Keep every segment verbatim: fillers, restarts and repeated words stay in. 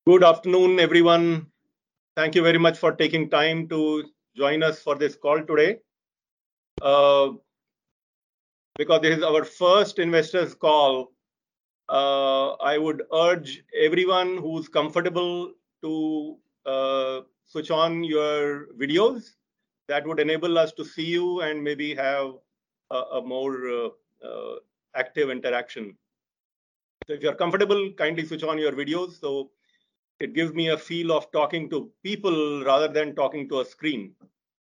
Good afternoon, everyone. Thank you very much for taking time to join us for this call today. Uh, because this is our first investors call, uh, I would urge everyone who's comfortable to uh, switch on your videos. That would enable us to see you and maybe have a, a more uh, uh, active interaction. So if you're comfortable, kindly switch on your videos. So it gives me a feel of talking to people rather than talking to a screen.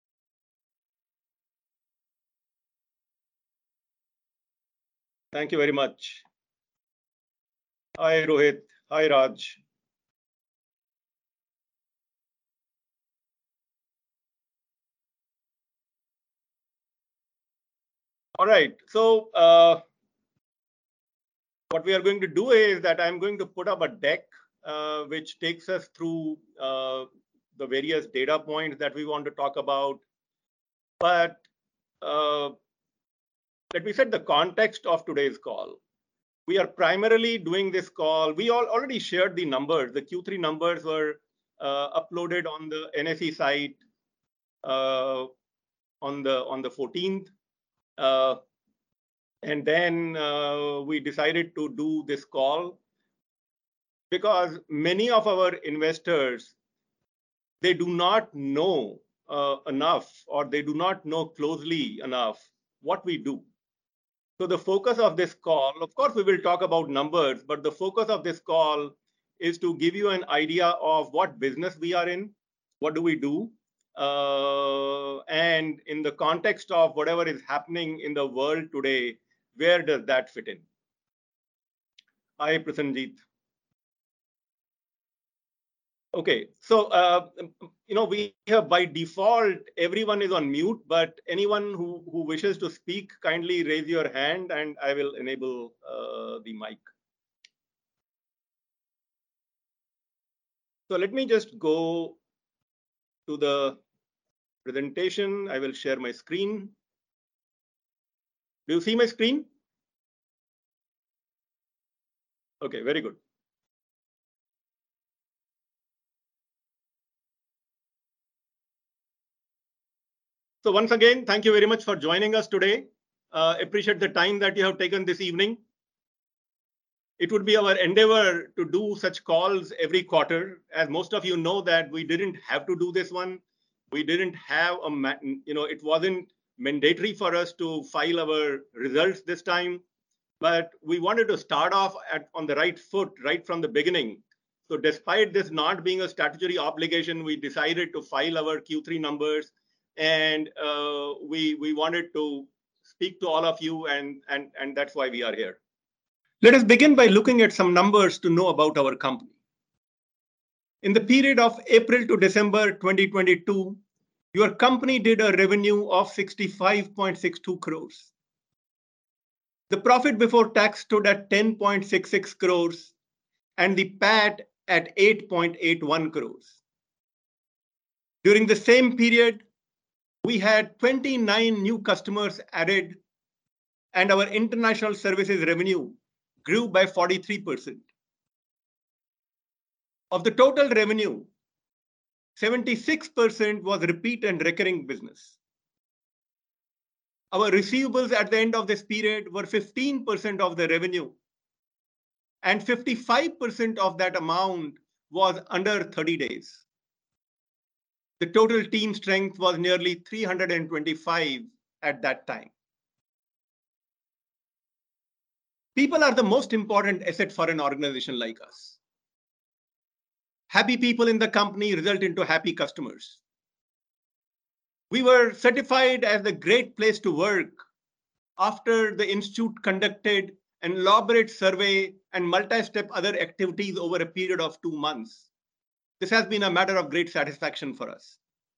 Thank you very much. Hi, Rohit. Hi, Raj. All right. So uh, what we are going to do is that I'm going to put up a deck uh, which takes us through uh, the various data points that we want to talk about. But uh, let me set the context of today's call. We are primarily doing this call. We all already shared the numbers. The Q three numbers were uh, uploaded on the N S E site uh, on the on the fourteenth. Uh, and then uh, we decided to do this call because many of our investors, they do not know uh, enough, or they do not know closely enough what we do. So the focus of this call, of course, we will talk about numbers, but the focus of this call is to give you an idea of what business we are in, what do we do, uh, and in the context of whatever is happening in the world today, where does that fit in? Hi, Prasanjit. Okay, so uh, you know we have by default everyone is on mute, but anyone who who wishes to speak, kindly raise your hand, and I will enable uh, the mic. So let me just go to the presentation. I will share my screen. Do you see my screen? Okay, very good. So once again, thank you very much for joining us today. Uh, appreciate the time that you have taken this evening. It would be our endeavor to do such calls every quarter. As most of you know that we didn't have to do this one. We didn't have a, you know, it wasn't mandatory for us to file our results this time, but we wanted to start off at, on the right foot right from the beginning. So despite this not being a statutory obligation, we decided to file our Q three numbers, and uh, we, we wanted to speak to all of you, and, and, and that's why we are here. Let us begin by looking at some numbers to know about our company. In the period of April to December twenty twenty-two, your company did a revenue of sixty-five point six two crores. The profit before tax stood at ten point six six crores and the P A T at eight point eight one crores. During the same period, we had twenty-nine new customers added, and our international services revenue grew by forty-three percent. Of the total revenue, seventy-six percent was repeat and recurring business. Our receivables at the end of this period were fifteen percent of the revenue, and fifty-five percent of that amount was under thirty days. The total team strength was nearly three hundred twenty-five at that time. People are the most important asset for an organization like us. Happy people in the company result into happy customers. We were certified as a great place to work after the institute conducted an elaborate survey and multi-step other activities over a period of two months. This has been a matter of great satisfaction for us.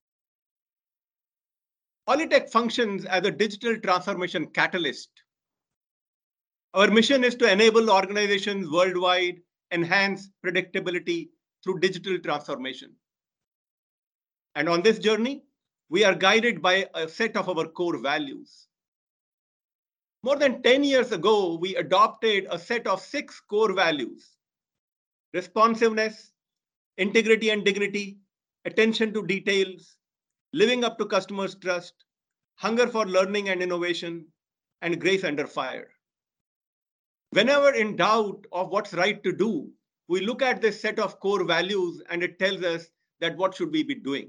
Polytech functions as a digital transformation catalyst. Our mission is to enable organizations worldwide enhance predictability through digital transformation. And on this journey, we are guided by a set of our core values. More than ten years ago, we adopted a set of six core values: responsiveness, integrity and dignity, attention to details, living up to customers' trust, hunger for learning and innovation, and grace under fire. Whenever in doubt of what's right to do, we look at this set of core values and it tells us that what should we be doing.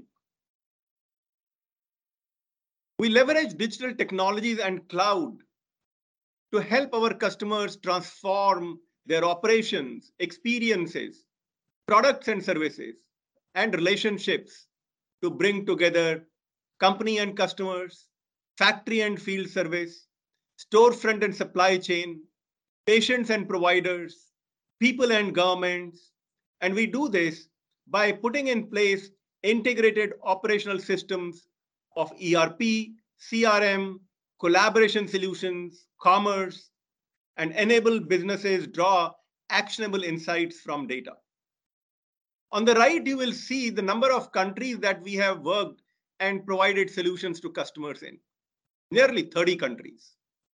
We leverage digital technologies and cloud to help our customers transform their operations, experiences, products and services, and relationships to bring together company and customers, factory and field service, storefront and supply chain, patients and providers, people and governments. And we do this by putting in place integrated operational systems of E R P, C R M, collaboration solutions, commerce, and enable businesses draw actionable insights from data. On the right, you will see the number of countries that we have worked and provided solutions to customers in, nearly thirty countries.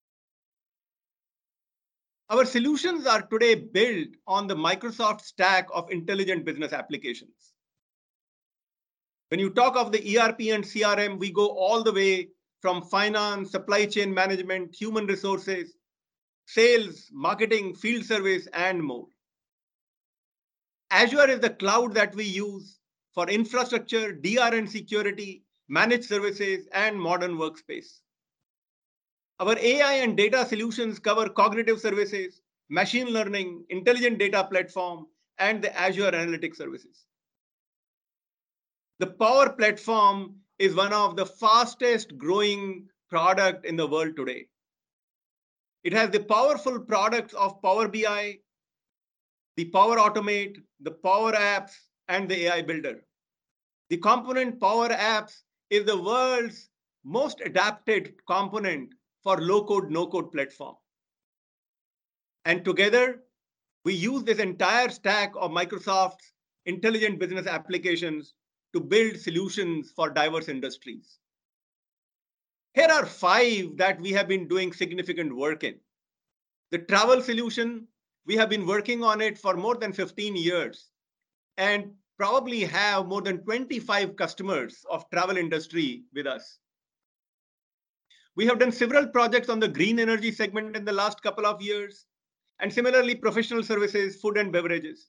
Our solutions are today built on the Microsoft stack of intelligent business applications. When you talk of the E R P and C R M, we go all the way from finance, supply chain management, human resources, sales, marketing, field service, and more. Azure is the cloud that we use for infrastructure, D R and security, managed services, and modern workspace. Our A I and data solutions cover cognitive services, machine learning, intelligent data platform, and the Azure Analytics services. The Power Platform is one of the fastest growing product in the world today. It has the powerful products of Power B I, the Power Automate, the Power Apps, and the A I Builder. The component Power Apps is the world's most adapted component for low-code, no-code platform. And together, we use this entire stack of Microsoft's intelligent business applications to build solutions for diverse industries. Here are five that we have been doing significant work in. The travel solution, we have been working on it for more than fifteen years and probably have more than twenty-five customers of travel industry with us. We have done several projects on the green energy segment in the last couple of years, and similarly, professional services, food and beverages.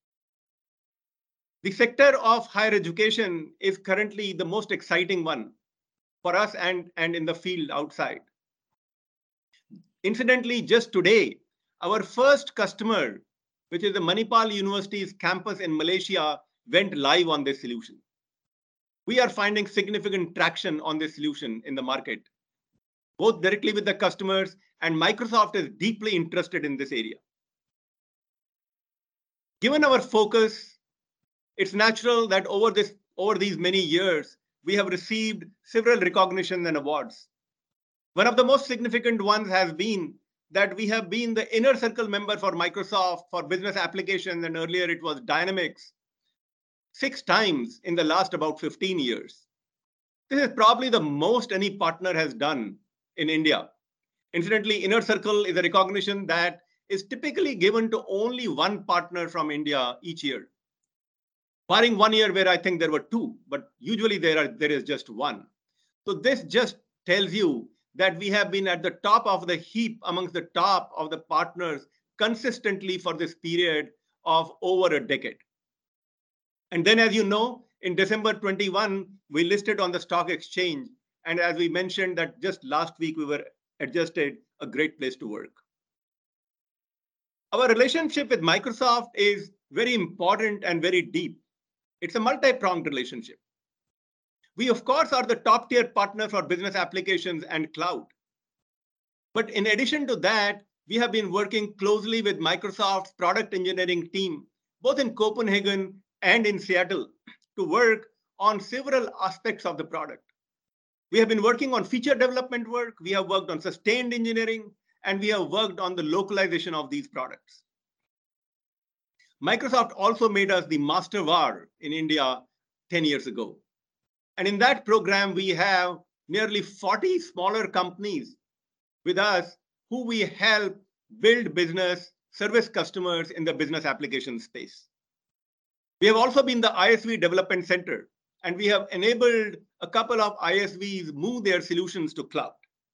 The sector of higher education is currently the most exciting one for us and, and in the field outside. Incidentally, just today, our first customer, which is the Manipal University's campus in Malaysia, went live on this solution. We are finding significant traction on this solution in the market, both directly with the customers, and Microsoft is deeply interested in this area. Given our focus, it's natural that over, this, over these many years, we have received several recognitions and awards. One of the most significant ones has been that we have been the inner circle member for Microsoft for business applications, and earlier it was Dynamics, six times in the last about fifteen years. This is probably the most any partner has done in India. Incidentally, inner circle is a recognition that is typically given to only one partner from India each year. Barring one year where I think there were two, but usually there, are, there is just one. So this just tells you that we have been at the top of the heap amongst the top of the partners consistently for this period of over a decade. And then, as you know, in December twenty-one, we listed on the stock exchange. And as we mentioned that just last week, we were adjusted a great place to work. Our relationship with Microsoft is very important and very deep. It's a multi-pronged relationship. We, of course, are the top tier partner for business applications and cloud. But in addition to that, we have been working closely with Microsoft's product engineering team, both in Copenhagen and in Seattle, to work on several aspects of the product. We have been working on feature development work, we have worked on sustained engineering, and we have worked on the localization of these products. Microsoft also made us the Master V A R in India ten years ago. And in that program, we have nearly forty smaller companies with us who we help build business, service customers in the business application space. We have also been the I S V development center, and we have enabled a couple of I S Vs move their solutions to cloud.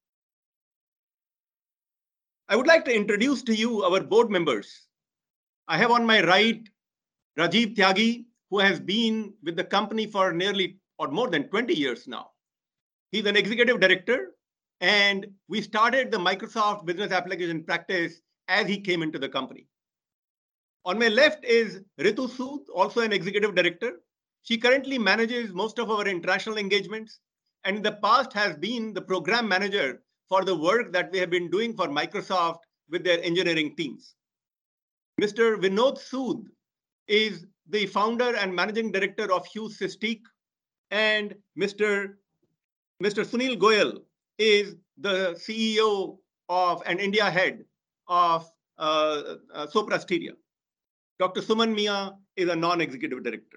I would like to introduce to you our board members. I have on my right Rajiv Tyagi, who has been with the company for nearly or more than twenty years now. He's an executive director, and we started the Microsoft Business Application practice as he came into the company. On my left is Ritu Sood, also an executive director. She currently manages most of our international engagements, and in the past has been the program manager for the work that we have been doing for Microsoft with their engineering teams. Mister Vinod Sood is the founder and managing director of Hughes System, and Mister Mister Sunil Goyal is the C E O of and India head of uh, uh, Sopra Steria. Doctor Suman Mia is a non-executive director.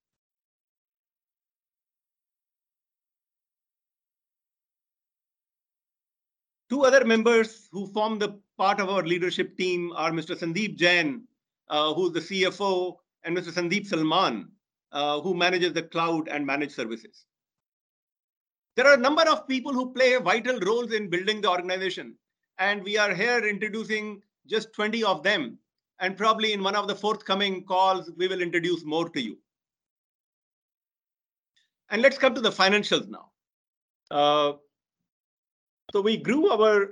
Two other members who form the part of our leadership team are Mister Sandeep Jain, uh, who's the C F O, and Mister Sandeep Salman, uh, who manages the cloud and managed services. There are a number of people who play vital roles in building the organization, and we are here introducing just twenty of them. And probably in one of the forthcoming calls, we will introduce more to you. And let's come to the financials now. Uh, so we grew our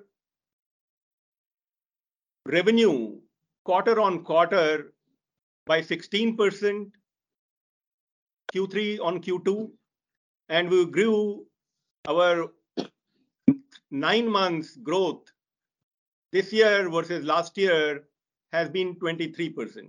revenue quarter on quarter by sixteen percent, Q three on Q two, and we grew our nine months growth this year versus last year has been twenty-three percent.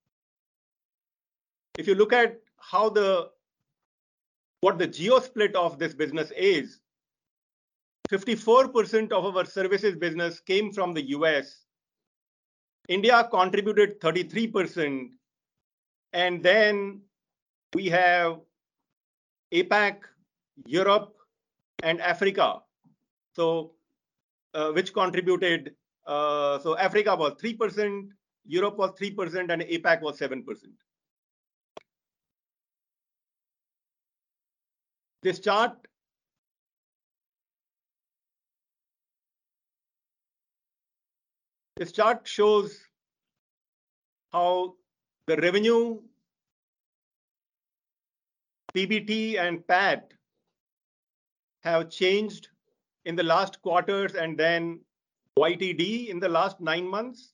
If you look at how the what the geo split of this business is, fifty-four percent of our services business came from the U S. India contributed thirty-three percent, and then we have APAC, Europe, and Africa. So, uh, which contributed, uh, so Africa was three percent, Europe was three percent, and APAC was seven percent. This chart This chart shows how the revenue, P B T, and P A T have changed in the last quarters and then Y T D in the last nine months.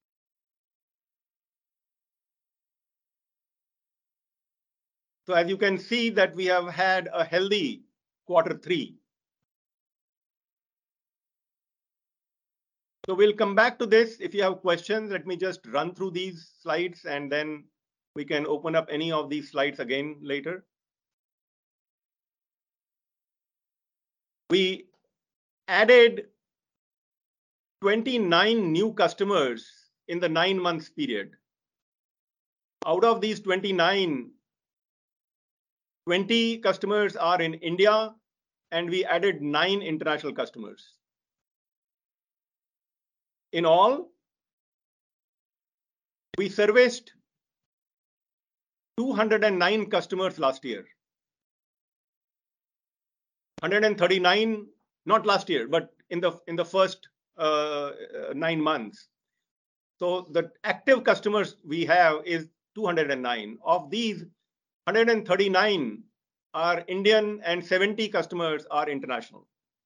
So as you can see that we have had a healthy quarter three. So we'll come back to this. If you have questions, let me just run through these slides and then we can open up any of these slides again later. We added twenty-nine new customers in the nine months period. Out of these twenty-nine, twenty customers are in India, and we added nine international customers. In all, we serviced two hundred nine customers last year. one hundred thirty-nine, not last year, but in the in the first uh, nine months. So the active customers we have is two hundred nine. Of these, one hundred thirty-nine are Indian and seventy customers are international.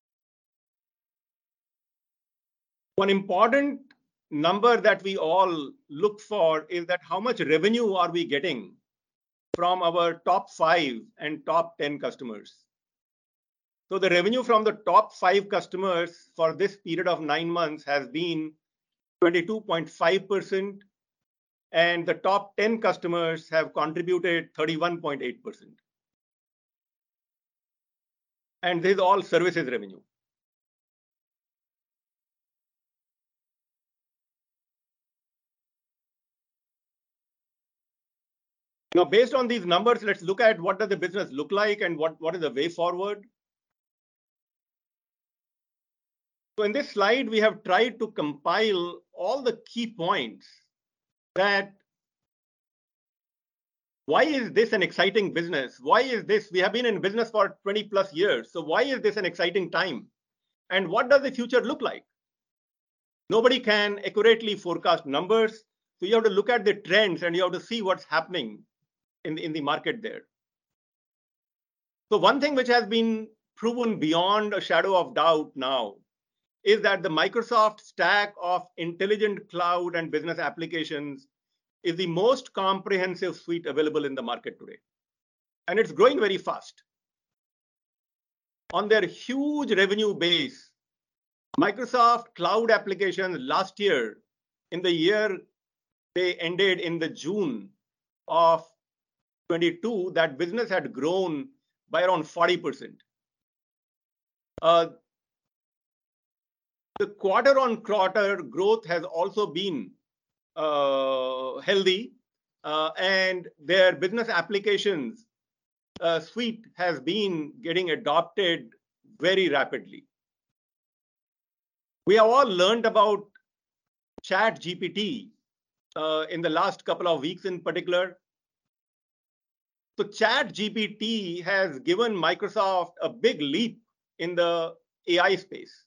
One important number that we all look for is that how much revenue are we getting from our top five and top ten customers. So the revenue from the top five customers for this period of nine months has been twenty-two point five percent, and the top ten customers have contributed thirty-one point eight percent. And this is all services revenue. Now, based on these numbers, let's look at what does the business look like and what, what is the way forward. So in this slide, we have tried to compile all the key points that why is this an exciting business? Why is this? We have been in business for twenty plus years. So why is this an exciting time? And what does the future look like? Nobody can accurately forecast numbers. So you have to look at the trends and you have to see what's happening in, in the market there. So one thing which has been proven beyond a shadow of doubt now is that the Microsoft stack of intelligent cloud and business applications is the most comprehensive suite available in the market today. And it's growing very fast. On their huge revenue base, Microsoft cloud applications last year, in the year they ended in the June of twenty-two, that business had grown by around forty percent. Uh, the quarter on quarter growth has also been uh, healthy, uh, and their business applications uh, suite has been getting adopted very rapidly. We have all learned about Chat G P T uh, in the last couple of weeks in particular. So Chat G P T has given Microsoft a big leap in the A I space.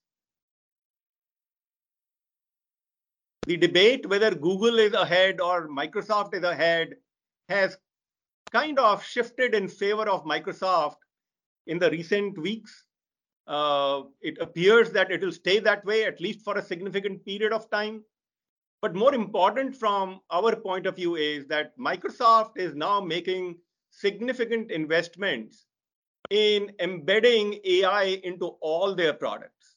The debate whether Google is ahead or Microsoft is ahead has kind of shifted in favor of Microsoft in the recent weeks. Uh, it appears that it will stay that way, at least for a significant period of time. But more important from our point of view is that Microsoft is now making significant investments in embedding A I into all their products.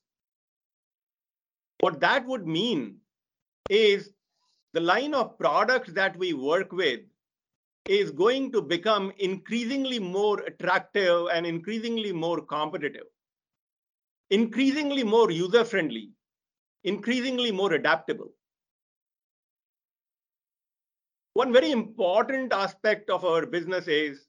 What that would mean is the line of products that we work with is going to become increasingly more attractive and increasingly more competitive, increasingly more user-friendly, increasingly more adaptable. One very important aspect of our business is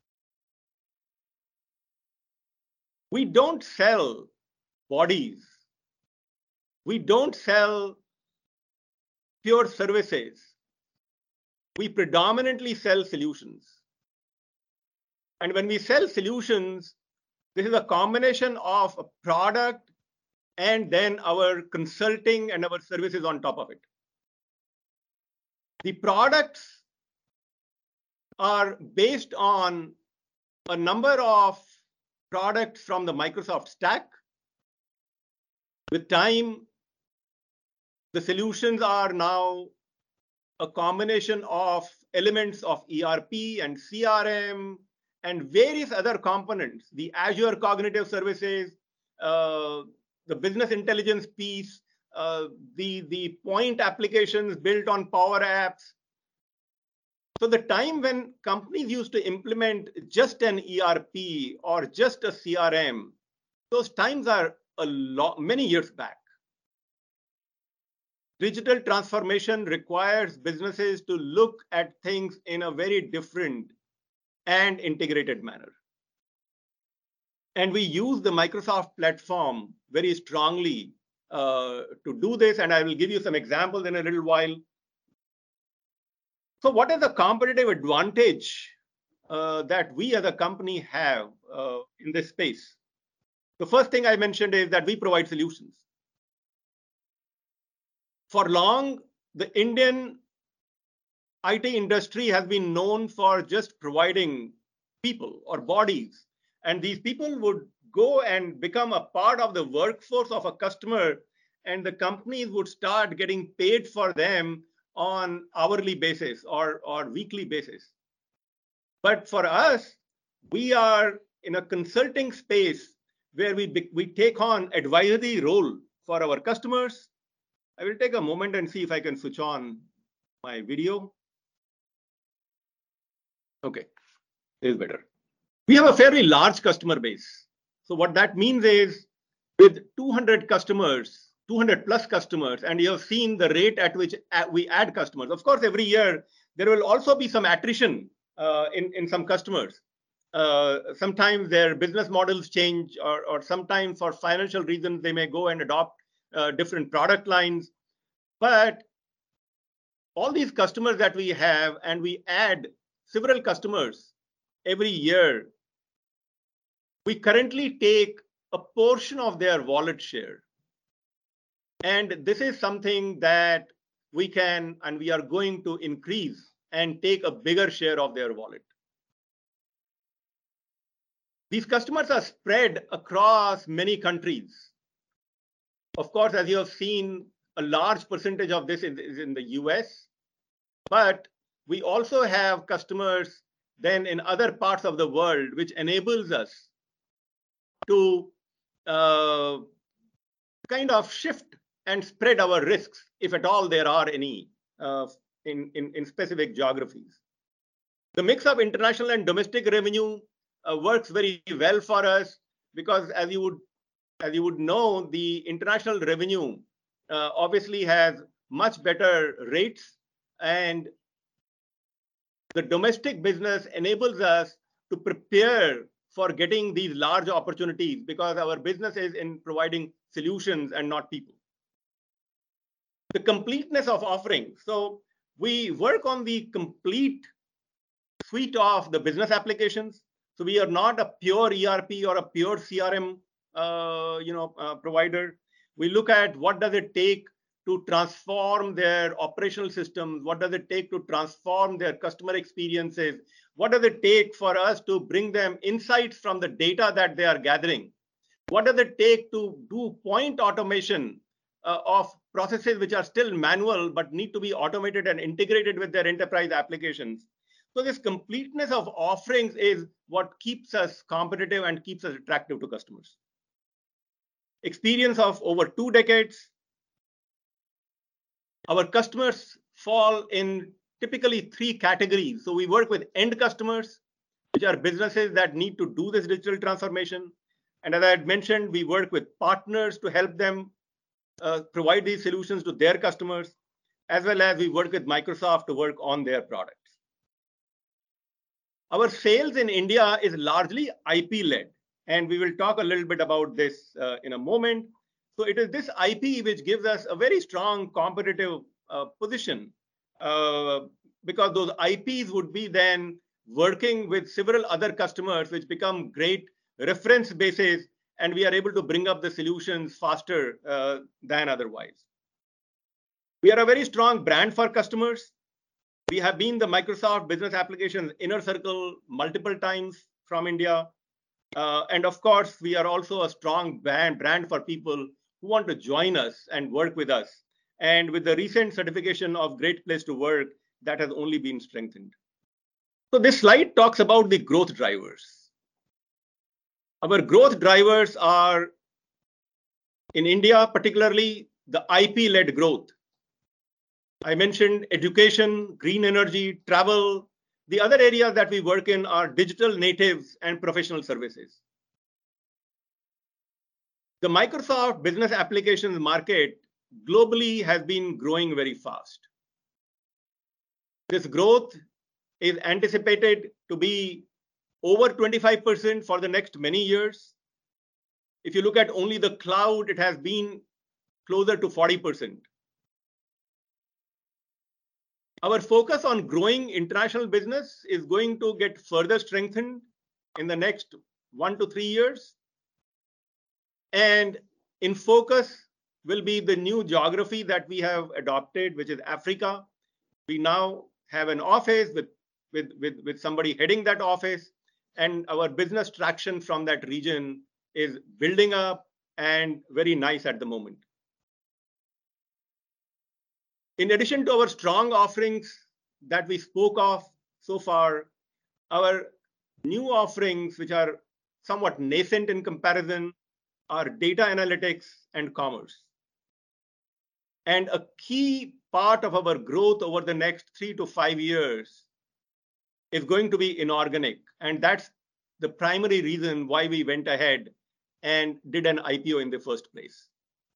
we don't sell bodies. We don't sell pure services. We predominantly sell solutions. And when we sell solutions, this is a combination of a product and then our consulting and our services on top of it. The products are based on a number of products from the Microsoft stack. With time, the solutions are now a combination of elements of E R P and C R M and various other components, the Azure Cognitive Services, uh, the business intelligence piece, uh, the, the point applications built on Power Apps. So the time when companies used to implement just an E R P or just a C R M, those times are a lot, many years back. Digital transformation requires businesses to look at things in a very different and integrated manner. And we use the Microsoft platform very strongly uh, to do this. And I will give you some examples in a little while. So what is the competitive advantage uh, that we as a company have uh, in this space? The first thing I mentioned is that we provide solutions. For long, the Indian I T industry has been known for just providing people or bodies. And these people would go and become a part of the workforce of a customer, and the companies would start getting paid for them on hourly basis or, or weekly basis. But for us, we are in a consulting space where we, we take on advisory role for our customers. I will take a moment and see if I can switch on my video. Okay, this is better. We have a fairly large customer base. So what that means is with two hundred customers, two hundred plus customers, and you have seen the rate at which we add customers. Of course, every year, there will also be some attrition uh, in, in some customers. Uh, sometimes their business models change, or, or sometimes for financial reasons, they may go and adopt uh, different product lines. But all these customers that we have, and we add several customers every year, we currently take a portion of their wallet share. And this is something that we can and we are going to increase and take a bigger share of their wallet. These customers are spread across many countries. Of course, as you have seen, a large percentage of this is in the U S, but we also have customers then in other parts of the world, which enables us to uh, kind of shift and spread our risks, if at all there are any, uh, in, in, in specific geographies. The mix of international and domestic revenue uh, works very well for us because, as you would, as you would know, the international revenue uh, obviously has much better rates, and the domestic business enables us to prepare for getting these large opportunities because our business is in providing solutions and not people. The completeness of offerings. So we work on the complete suite of the business applications. So we are not a pure E R P or a pure C R M uh, you know, uh, provider. We look at what does it take to transform their operational systems, what does it take to transform their customer experiences, what does it take for us to bring them insights from the data that they are gathering, what does it take to do point automation uh, of processes which are still manual but need to be automated and integrated with their enterprise applications. So this completeness of offerings is what keeps us competitive and keeps us attractive to customers. Experience of over two decades. Our customers fall in typically three categories. So we work with end customers, which are businesses that need to do this digital transformation. And as I had mentioned, we work with partners to help them uh, provide these solutions to their customers, as well as we work with Microsoft to work on their products. Our sales in India is largely I P-led, and we will talk a little bit about this uh, in a moment. So it is this I P which gives us a very strong competitive uh, position uh, because those I Ps would be then working with several other customers which become great reference bases, and we are able to bring up the solutions faster uh, than otherwise. We are a very strong brand for customers. We have been the Microsoft Business Applications Inner Circle multiple times from India. Uh, and of course, we are also a strong brand, brand for people who want to join us and work with us. And with the recent certification of Great Place to Work, that has only been strengthened. So this slide talks about the growth drivers. Our growth drivers are, in India, particularly the I P-led growth. I mentioned education, green energy, travel. The other areas that we work in are digital natives and professional services. The Microsoft Business Applications market globally has been growing very fast. This growth is anticipated to be over twenty-five percent for the next many years. If you look at only the cloud, it has been closer to forty percent. Our focus on growing international business is going to get further strengthened in the next one to three years. And in focus will be the new geography that we have adopted, which is Africa. We now have an office with, with, with, with somebody heading that office, and our business traction from that region is building up and very nice at the moment. In addition to our strong offerings that we spoke of so far, our new offerings, which are somewhat nascent in comparison, are data analytics and commerce. And a key part of our growth over the next three to five years is going to be inorganic. And that's the primary reason why we went ahead and did an I P O in the first place.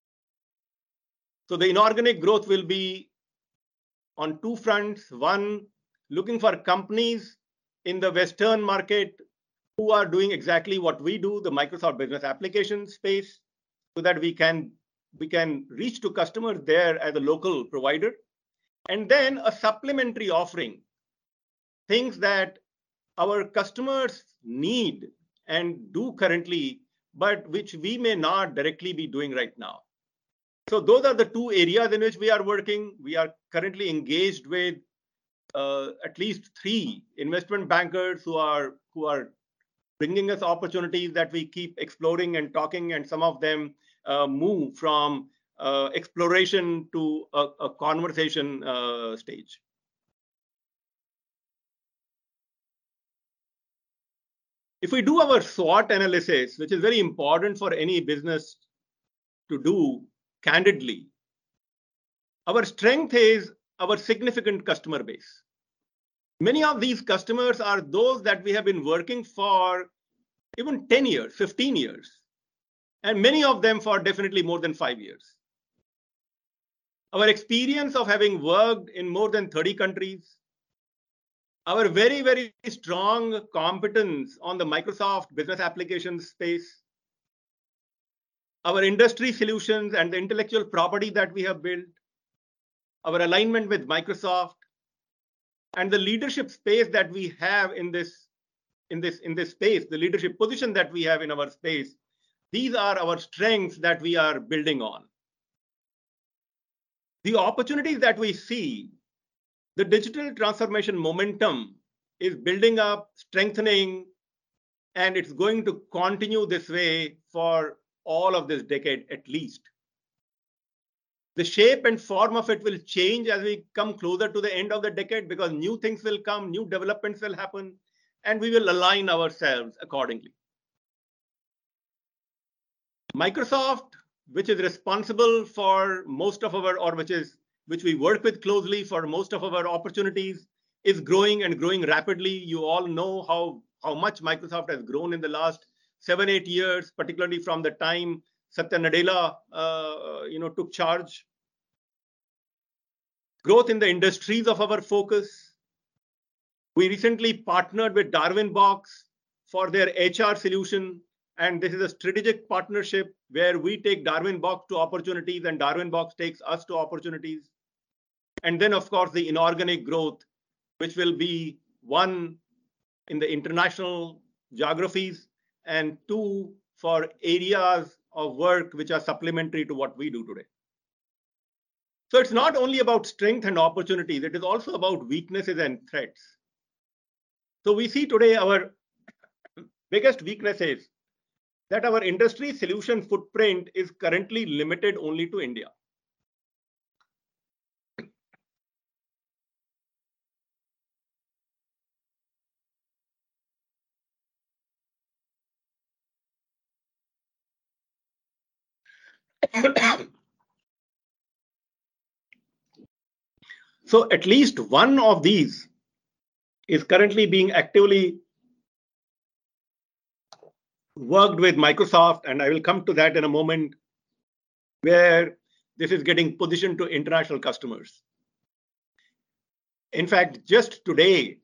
So the inorganic growth will be on two fronts. One, looking for companies in the Western market who are doing exactly what we do, the Microsoft Business Applications space, so that we can, we can reach to customers there as a local provider. And then a supplementary offering things that our customers need and do currently, but which we may not directly be doing right now. So those are the two areas in which we are working. We are currently engaged with uh, at least three investment bankers who are who are bringing us opportunities that we keep exploring and talking, and some of them uh, move from uh, exploration to a, a conversation uh, stage. If we do our SWOT analysis, which is very important for any business to do candidly, our strength is our significant customer base. Many of these customers are those that we have been working for even ten years, fifteen years, and many of them for definitely more than five years. Our experience of having worked in more than thirty countries, our very, very strong competence on the Microsoft business applications space, our industry solutions and the intellectual property that we have built, our alignment with Microsoft, and the leadership space that we have in this, in this, in this space, the leadership position that we have in our space, these are our strengths that we are building on. The opportunities that we see, the digital transformation momentum is building up, strengthening, and it's going to continue this way for all of this decade at least. The shape and form of it will change as we come closer to the end of the decade, because new things will come, new developments will happen, and we will align ourselves accordingly. Microsoft, which is responsible for most of our, or which is which we work with closely for most of our opportunities, is growing and growing rapidly. You all know how, how much Microsoft has grown in the last seven, eight years, particularly from the time Satya Nadella uh, you know, took charge. Growth in the industries of our focus. We recently partnered with Darwinbox for their H R solution, and this is a strategic partnership where we take Darwinbox to opportunities and Darwinbox takes us to opportunities. And then, of course, the inorganic growth, which will be one in the international geographies and two for areas of work which are supplementary to what we do today. So it's not only about strength and opportunities, it is also about weaknesses and threats. So we see today our biggest weakness is that our industry solution footprint is currently limited only to India. So at least one of these is currently being actively worked with Microsoft, and I will come to that in a moment, where this is getting positioned to international customers. In fact, just today,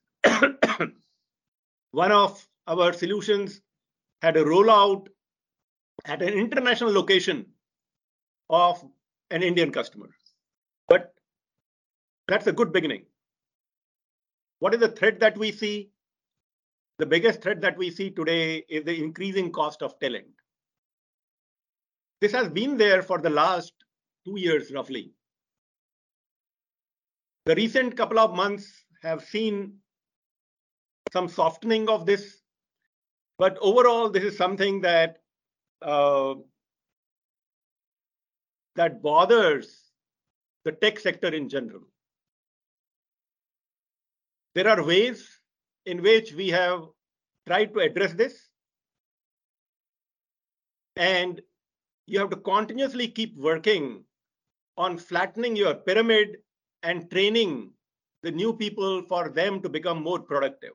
one of our solutions had a rollout at an international location of an Indian customer. But that's a good beginning. What is the threat that we see? The biggest threat that we see today is the increasing cost of talent. This has been there for the last two years, roughly. The recent couple of months have seen some softening of this, but overall, this is something that uh, that bothers the tech sector in general. There are ways in which we have tried to address this, and you have to continuously keep working on flattening your pyramid and training the new people for them to become more productive.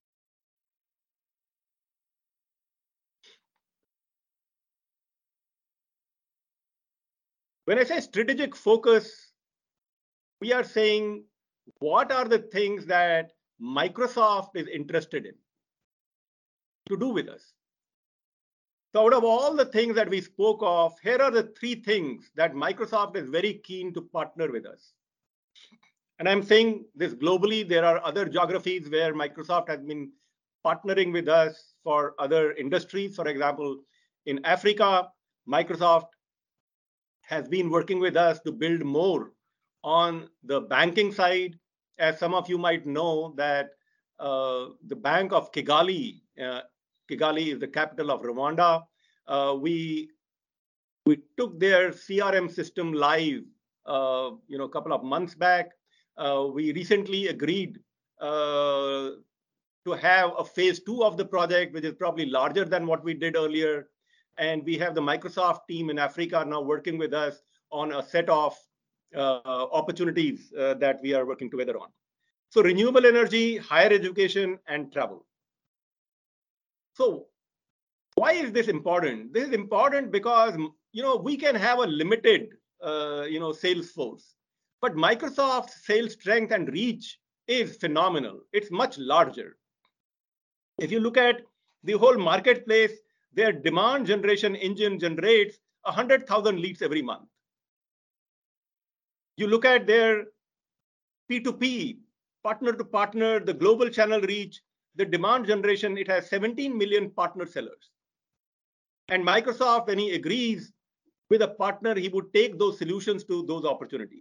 When I say strategic focus, we are saying what are the things that Microsoft is interested in to do with us. So out of all the things that we spoke of, here are the three things that Microsoft is very keen to partner with us. And I'm saying this globally. There are other geographies where Microsoft has been partnering with us for other industries. For example, in Africa, Microsoft has been working with us to build more on the banking side. As some of you might know, that uh, the Bank of Kigali, uh, Kigali is the capital of Rwanda. Uh, we we took their C R M system live, uh, you know, a couple of months back. Uh, we recently agreed uh, to have a phase two of the project, which is probably larger than what we did earlier. And we have the Microsoft team in Africa now working with us on a set of uh, opportunities uh, that we are working together on. So renewable energy, higher education, and travel. So why is this important? This is important because, you know, we can have a limited, uh, you know, sales force, but Microsoft's sales strength and reach is phenomenal. It's much larger. If you look at the whole marketplace, their demand generation engine generates one hundred thousand leads every month. You look at their P two P, partner to partner, the global channel reach, the demand generation, it has seventeen million partner sellers. And Microsoft, when he agrees with a partner, he would take those solutions to those opportunities.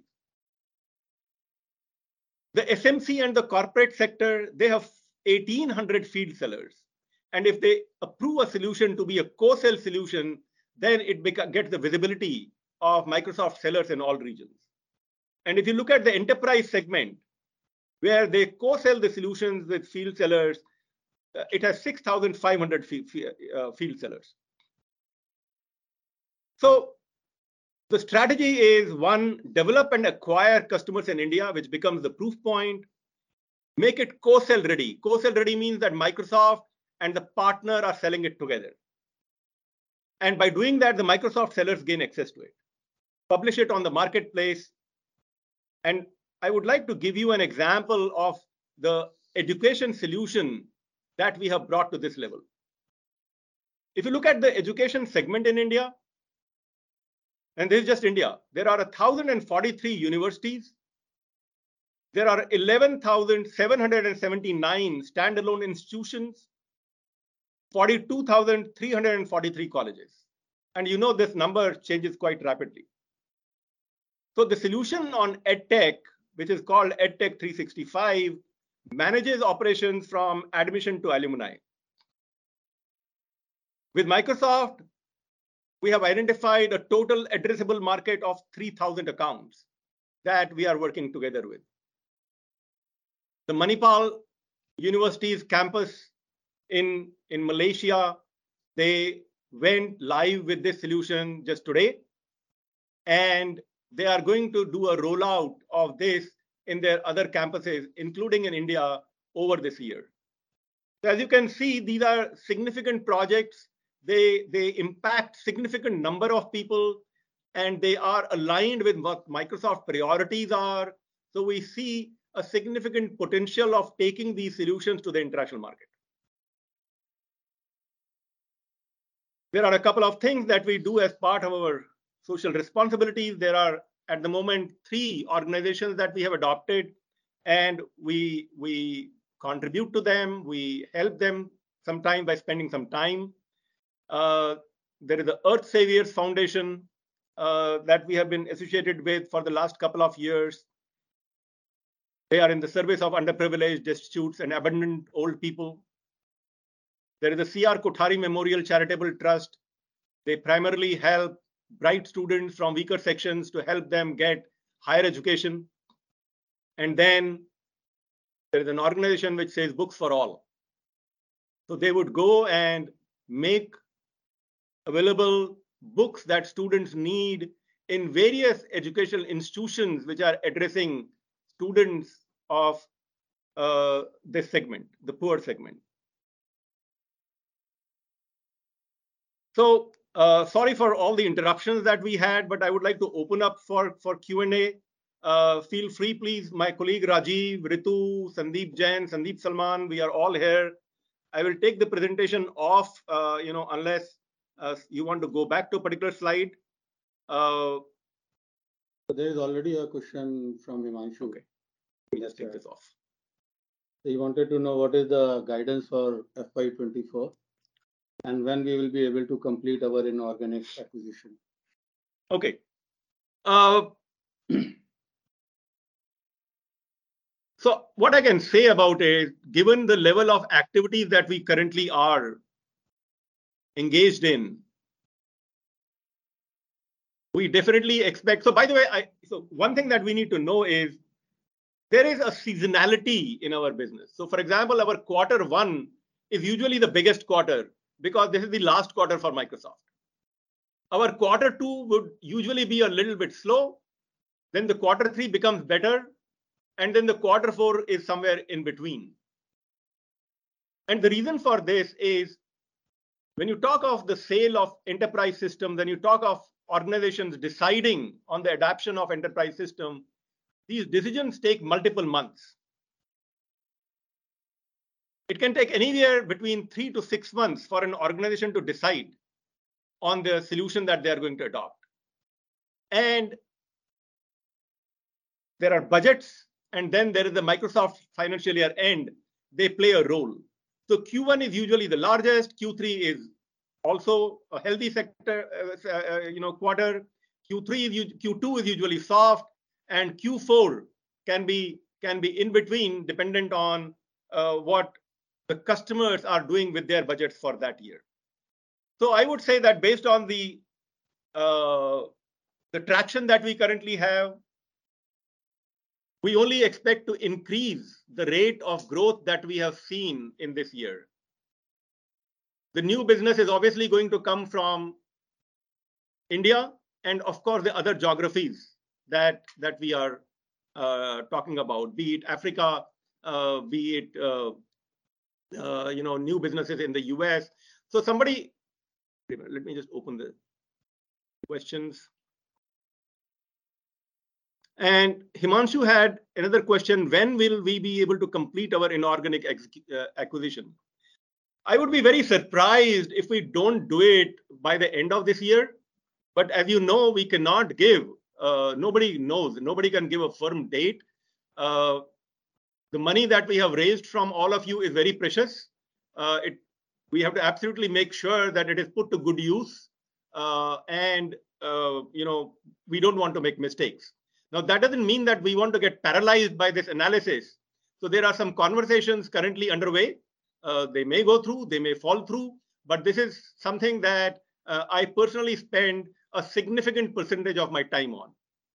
The S M C and the corporate sector, they have eighteen hundred field sellers. And if they approve a solution to be a co-sell solution, then it gets the visibility of Microsoft sellers in all regions. And if you look at the enterprise segment, where they co-sell the solutions with field sellers, uh, it has six thousand five hundred uh, field sellers. So the strategy is, one, develop and acquire customers in India, which becomes the proof point. Make it co-sell ready. Co-sell ready means that Microsoft and the partner are selling it together. And by doing that, the Microsoft sellers gain access to it. Publish it on the marketplace. And I would like to give you an example of the education solution that we have brought to this level. If you look at the education segment in India, and this is just India, there are one thousand forty-three universities. There are eleven thousand seven hundred seventy-nine standalone institutions, forty-two thousand three hundred forty-three colleges. And you know this number changes quite rapidly. So the solution on EdTech, which is called EdTech three sixty-five, manages operations from admission to alumni. With Microsoft, we have identified a total addressable market of three thousand accounts that we are working together with. The Manipal University's campus in, in Malaysia, they went live with this solution just today. And they are going to do a rollout of this in their other campuses, including in India, over this year. So as you can see, these are significant projects. They, they impact significant number of people, and they are aligned with what Microsoft priorities are. So we see a significant potential of taking these solutions to the international market. There are a couple of things that we do as part of our social responsibilities. There are, at the moment, three organizations that we have adopted, and we, we contribute to them. We help them sometimes by spending some time. Uh, there is the Earth Saviors Foundation uh, that we have been associated with for the last couple of years. They are in the service of underprivileged, destitute, and abandoned old people. There is the C R Kothari Memorial Charitable Trust. They primarily help bright students from weaker sections to help them get higher education. And then there is an organization which says Books for All. So they would go and make available books that students need in various educational institutions which are addressing students of uh, this segment, the poor segment. So uh, sorry for all the interruptions that we had, but I would like to open up for, for Q and A. Uh, feel free, please. My colleague Rajiv, Ritu, Sandeep Jain, Sandeep Salman, we are all here. I will take the presentation off, uh, you know, unless uh, you want to go back to a particular slide. Uh, there is already a question from Himanshu. Okay. We just take this off. So you wanted to know what is the guidance for F Y twenty-four and when we will be able to complete our inorganic acquisition. Okay. Uh, so what I can say about it, given the level of activities that we currently are engaged in, we definitely expect. So by the way, I, so one thing that we need to know is there is a seasonality in our business. So for example, our quarter one is usually the biggest quarter because this is the last quarter for Microsoft. Our quarter two would usually be a little bit slow. Then the quarter three becomes better. And then the quarter four is somewhere in between. And the reason for this is when you talk of the sale of enterprise systems, when you talk of organizations deciding on the adoption of enterprise system, these decisions take multiple months. It can take anywhere between three to six months for an organization to decide on the solution that they are going to adopt. And there are budgets, and then there is the Microsoft financial year end. They play a role. So Q one is usually the largest. Q three is also a healthy sector, uh, uh, you know, quarter. Q three is Q two is usually soft, and Q four can be can be in between, dependent on uh, what the customers are doing with their budgets for that year. So I would say that based on the uh, the traction that we currently have, we only expect to increase the rate of growth that we have seen in this year. The new business is obviously going to come from India and, of course, the other geographies that, that we are uh, talking about, be it Africa, uh, be it uh, uh, you know, new businesses in the U S. So somebody, let me just open the questions. And Himanshu had another question: when will we be able to complete our inorganic uh, acquisition? I would be very surprised if we don't do it by the end of this year. But as you know, we cannot give, uh, nobody knows, nobody can give a firm date. Uh, the money that we have raised from all of you is very precious. Uh, it, we have to absolutely make sure that it is put to good use. Uh, and, uh, you know, we don't want to make mistakes. Now, that doesn't mean that we want to get paralyzed by this analysis. So there are some conversations currently underway. Uh, they may go through, they may fall through, but this is something that uh, I personally spend a significant percentage of my time on.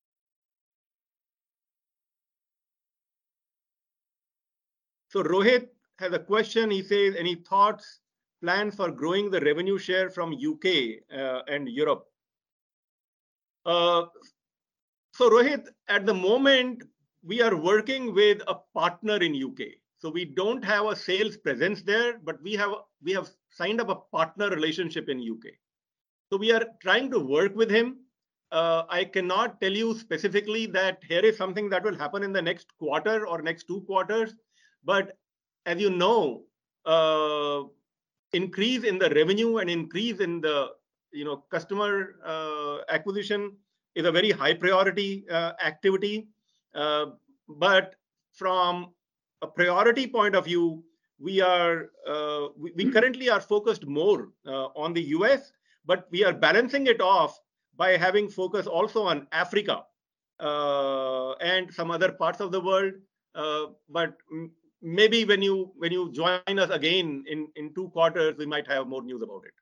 So Rohit has a question. He says, any thoughts, plans for growing the revenue share from U K uh, and Europe? Uh, So Rohit, at the moment, we are working with a partner in U K. So we don't have a sales presence there, but we have we have signed up a partner relationship in U K. So we are trying to work with him. Uh, I cannot tell you specifically that here is something that will happen in the next quarter or next two quarters. But as you know, uh, increase in the revenue and increase in the you know customer uh, acquisition is a very high priority uh, activity. Uh, but from a priority point of view, we are uh, we, we currently are focused more uh, on the U S, but we are balancing it off by having focus also on Africa uh, and some other parts of the world. Uh, but maybe when you when you join us again in, in two quarters, we might have more news about it.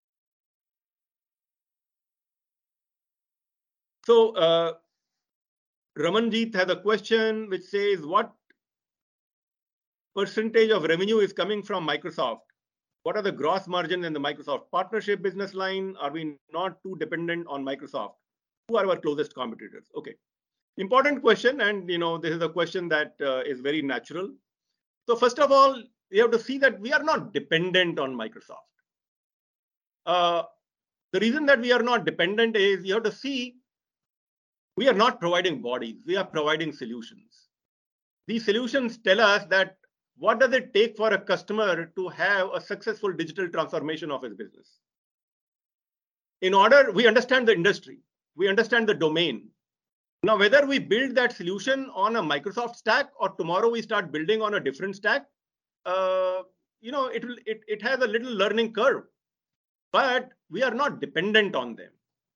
So uh, Ramanjeet has a question which says, what percentage of revenue is coming from Microsoft? What are the gross margins in the Microsoft partnership business line? Are we not too dependent on Microsoft? Who are our closest competitors? Okay, important question. And you know, this is a question that uh, is very natural. So first of all, you have to see that we are not dependent on Microsoft. Uh, the reason that we are not dependent is you have to see we are not providing bodies, we are providing solutions. These solutions tell us that what does it take for a customer to have a successful digital transformation of his business. In order, we understand the industry, we understand the domain, Now, whether we build that solution on a Microsoft stack or tomorrow we start building on a different stack, uh, you know, it will it, it has a little learning curve, but we are not dependent on them.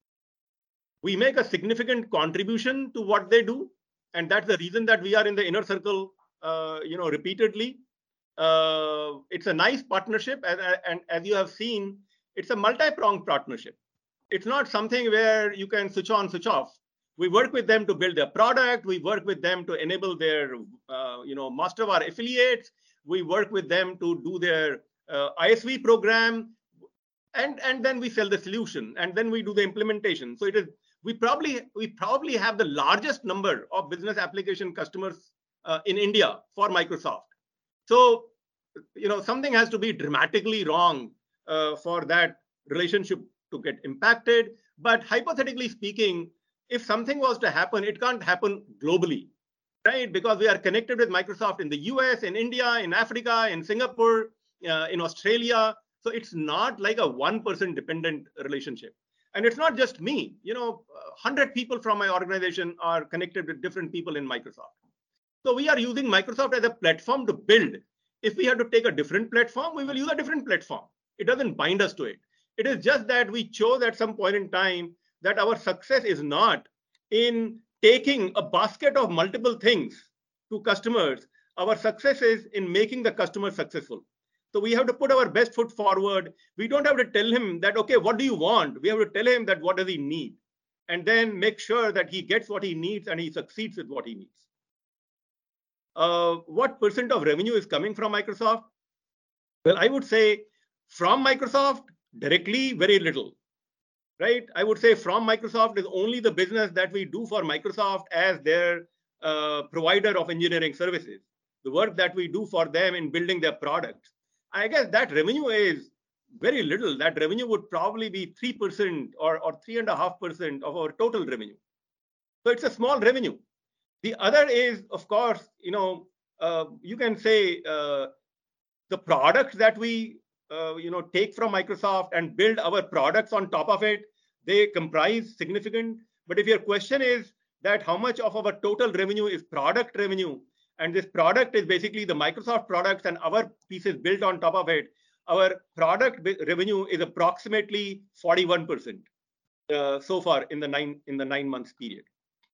We make a significant contribution to what they do, and that's the reason that we are in the inner circle, uh, you know, repeatedly. Uh, it's a nice partnership, and, and as you have seen, it's a multi-pronged partnership. It's not something where you can switch on, switch off. We work with them to build their product. We work with them to enable their, uh, you know, master our affiliates. We work with them to do their uh, I S V program, and and then we sell the solution, and then we do the implementation. So it is we probably we probably have the largest number of business application customers uh, in India for Microsoft. So, you know, something has to be dramatically wrong uh, for that relationship to get impacted. But hypothetically speaking, if something was to happen, it can't happen globally, right? Because we are connected with Microsoft in the U S, in India, in Africa, in Singapore, uh, in Australia. So it's not like a one person dependent relationship. And it's not just me. You know, one hundred people from my organization are connected with different people in Microsoft. So we are using Microsoft as a platform to build. If we have to take a different platform, we will use a different platform. It doesn't bind us to it. It is just that we chose at some point in time that our success is not in taking a basket of multiple things to customers. Our success is in making the customer successful. So we have to put our best foot forward. We don't have to tell him that, okay, what do you want? We have to tell him that what does he need? And then make sure that he gets what he needs and he succeeds with what he needs. Uh, what percent of revenue is coming from Microsoft? Well, I would say from Microsoft directly, very little, right? I would say from Microsoft is only the business that we do for Microsoft as their uh, provider of engineering services, the work that we do for them in building their products. I guess that revenue is very little. That revenue would probably be three percent or, or three point five percent of our total revenue. So it's a small revenue. The other is, of course, you know, uh, you can say uh, the products that we, uh, you know, take from Microsoft and build our products on top of it, they comprise significant. But if your question is that how much of our total revenue is product revenue, and this product is basically the Microsoft products and our pieces built on top of it, our product revenue is approximately forty-one percent uh, so far in the nine in the nine months period.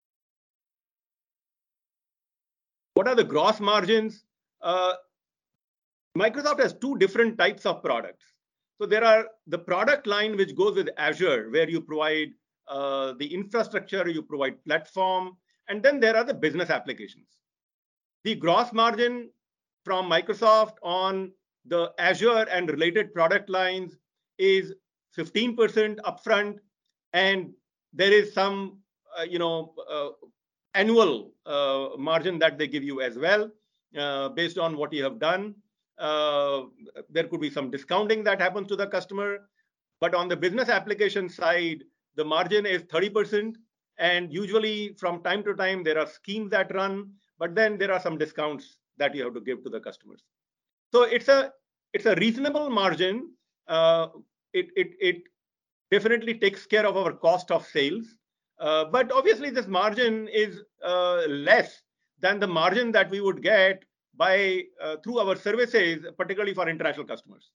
What are the gross margins? Uh, Microsoft has two different types of products. So there are the product line which goes with Azure, where you provide uh, the infrastructure, you provide platform, and then there are the business applications. The gross margin from Microsoft on the Azure and related product lines is fifteen percent upfront, and there is some, uh, you know, uh, annual uh, margin that they give you as well, uh, based on what you have done. Uh, there could be some discounting that happens to the customer. But on the business application side, the margin is thirty percent. And usually from time to time, there are schemes that run, but then there are some discounts that you have to give to the customers. So it's a it's a reasonable margin. Uh, it, it, it definitely takes care of our cost of sales. Uh, but obviously, this margin is uh, less than the margin that we would get by uh, through our services, particularly for international customers.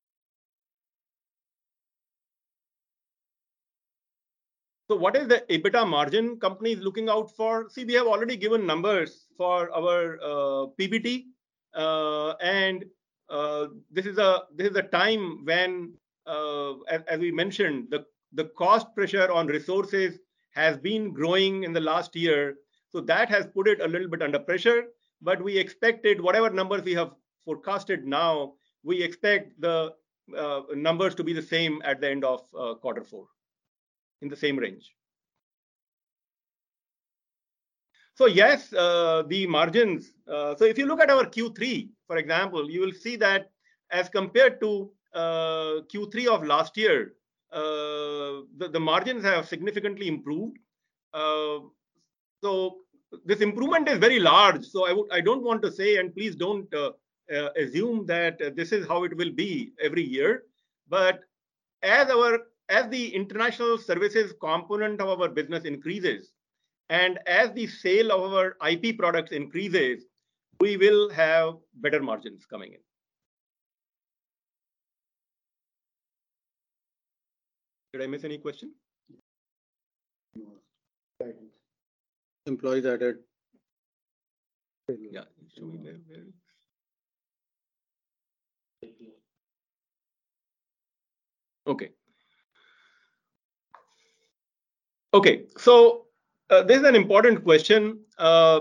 So what is the EBITDA margin company is looking out for? See, we have already given numbers for our uh, P B T, uh, and uh, this is a this is a time when, uh, as, as we mentioned, the the cost pressure on resources has been growing in the last year. So that has put it a little bit under pressure. But we expected whatever numbers we have forecasted now, we expect the uh, numbers to be the same at the end of uh, quarter four, in the same range. So yes, uh, the margins. Uh, so if you look at our Q three, for example, you will see that as compared to uh, Q three of last year, uh, the, the margins have significantly improved. Uh, so this improvement is very large. So I would I don't want to say, and please don't uh, uh, assume that uh, this is how it will be every year. But as our as the international services component of our business increases, And as the sale of our I P products increases, we will have better margins coming in. Did I miss any question? Employees added. Yeah. Show me where, where. Okay. Okay. So uh, this is an important question. Uh,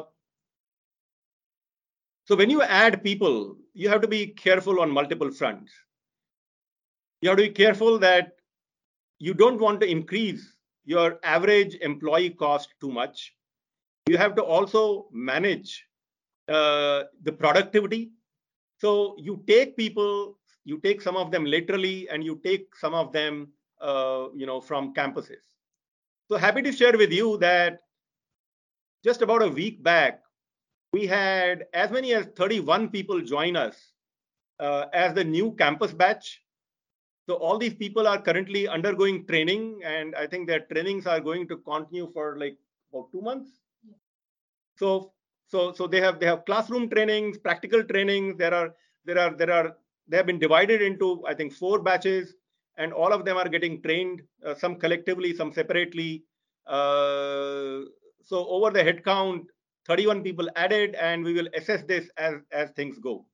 so when you add people, you have to be careful on multiple fronts. You have to be careful that you don't want to increase your average employee cost too much. You have to also manage uh, the productivity. So you take people, you take some of them laterally, and you take some of them, uh, you know, from campuses. So happy to share with you that just about a week back, we had as many as thirty-one people join us uh, as the new campus batch. So all these people are currently undergoing training, and I think their trainings are going to continue for like about two months. Yeah. So, so, so they have they have classroom trainings, practical trainings. There are there are there are they have been divided into I think four batches, and all of them are getting trained. Uh, some collectively, some separately. Uh, so over the head count, thirty-one people added, and we will assess this as as things go.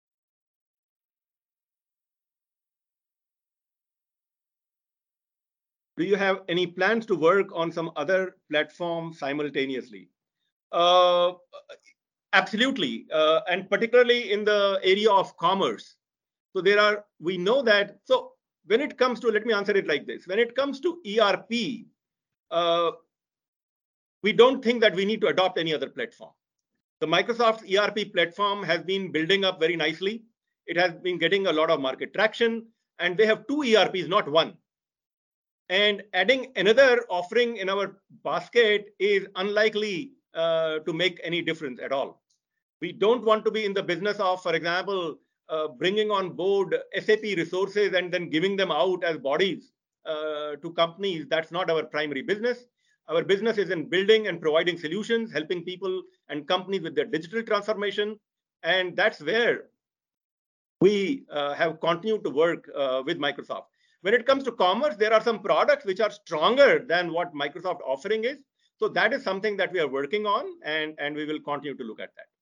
Do you have any plans to work on some other platform simultaneously? Uh, absolutely, uh, and particularly in the area of commerce. So there are, we know that, so when it comes to, let me answer it like this. When it comes to E R P, uh, we don't think that we need to adopt any other platform. The Microsoft E R P platform has been building up very nicely. It has been getting a lot of market traction, and they have two E R Ps, not one. And adding another offering in our basket is unlikely uh, to make any difference at all. We don't want to be in the business of, for example, uh, bringing on board S A P resources and then giving them out as bodies uh, to companies. That's not our primary business. Our business is in building and providing solutions, helping people and companies with their digital transformation. And that's where we uh, have continued to work uh, with Microsoft. When it comes to commerce, there are some products which are stronger than what Microsoft offering is. So that is something that we are working on, and, and we will continue to look at that.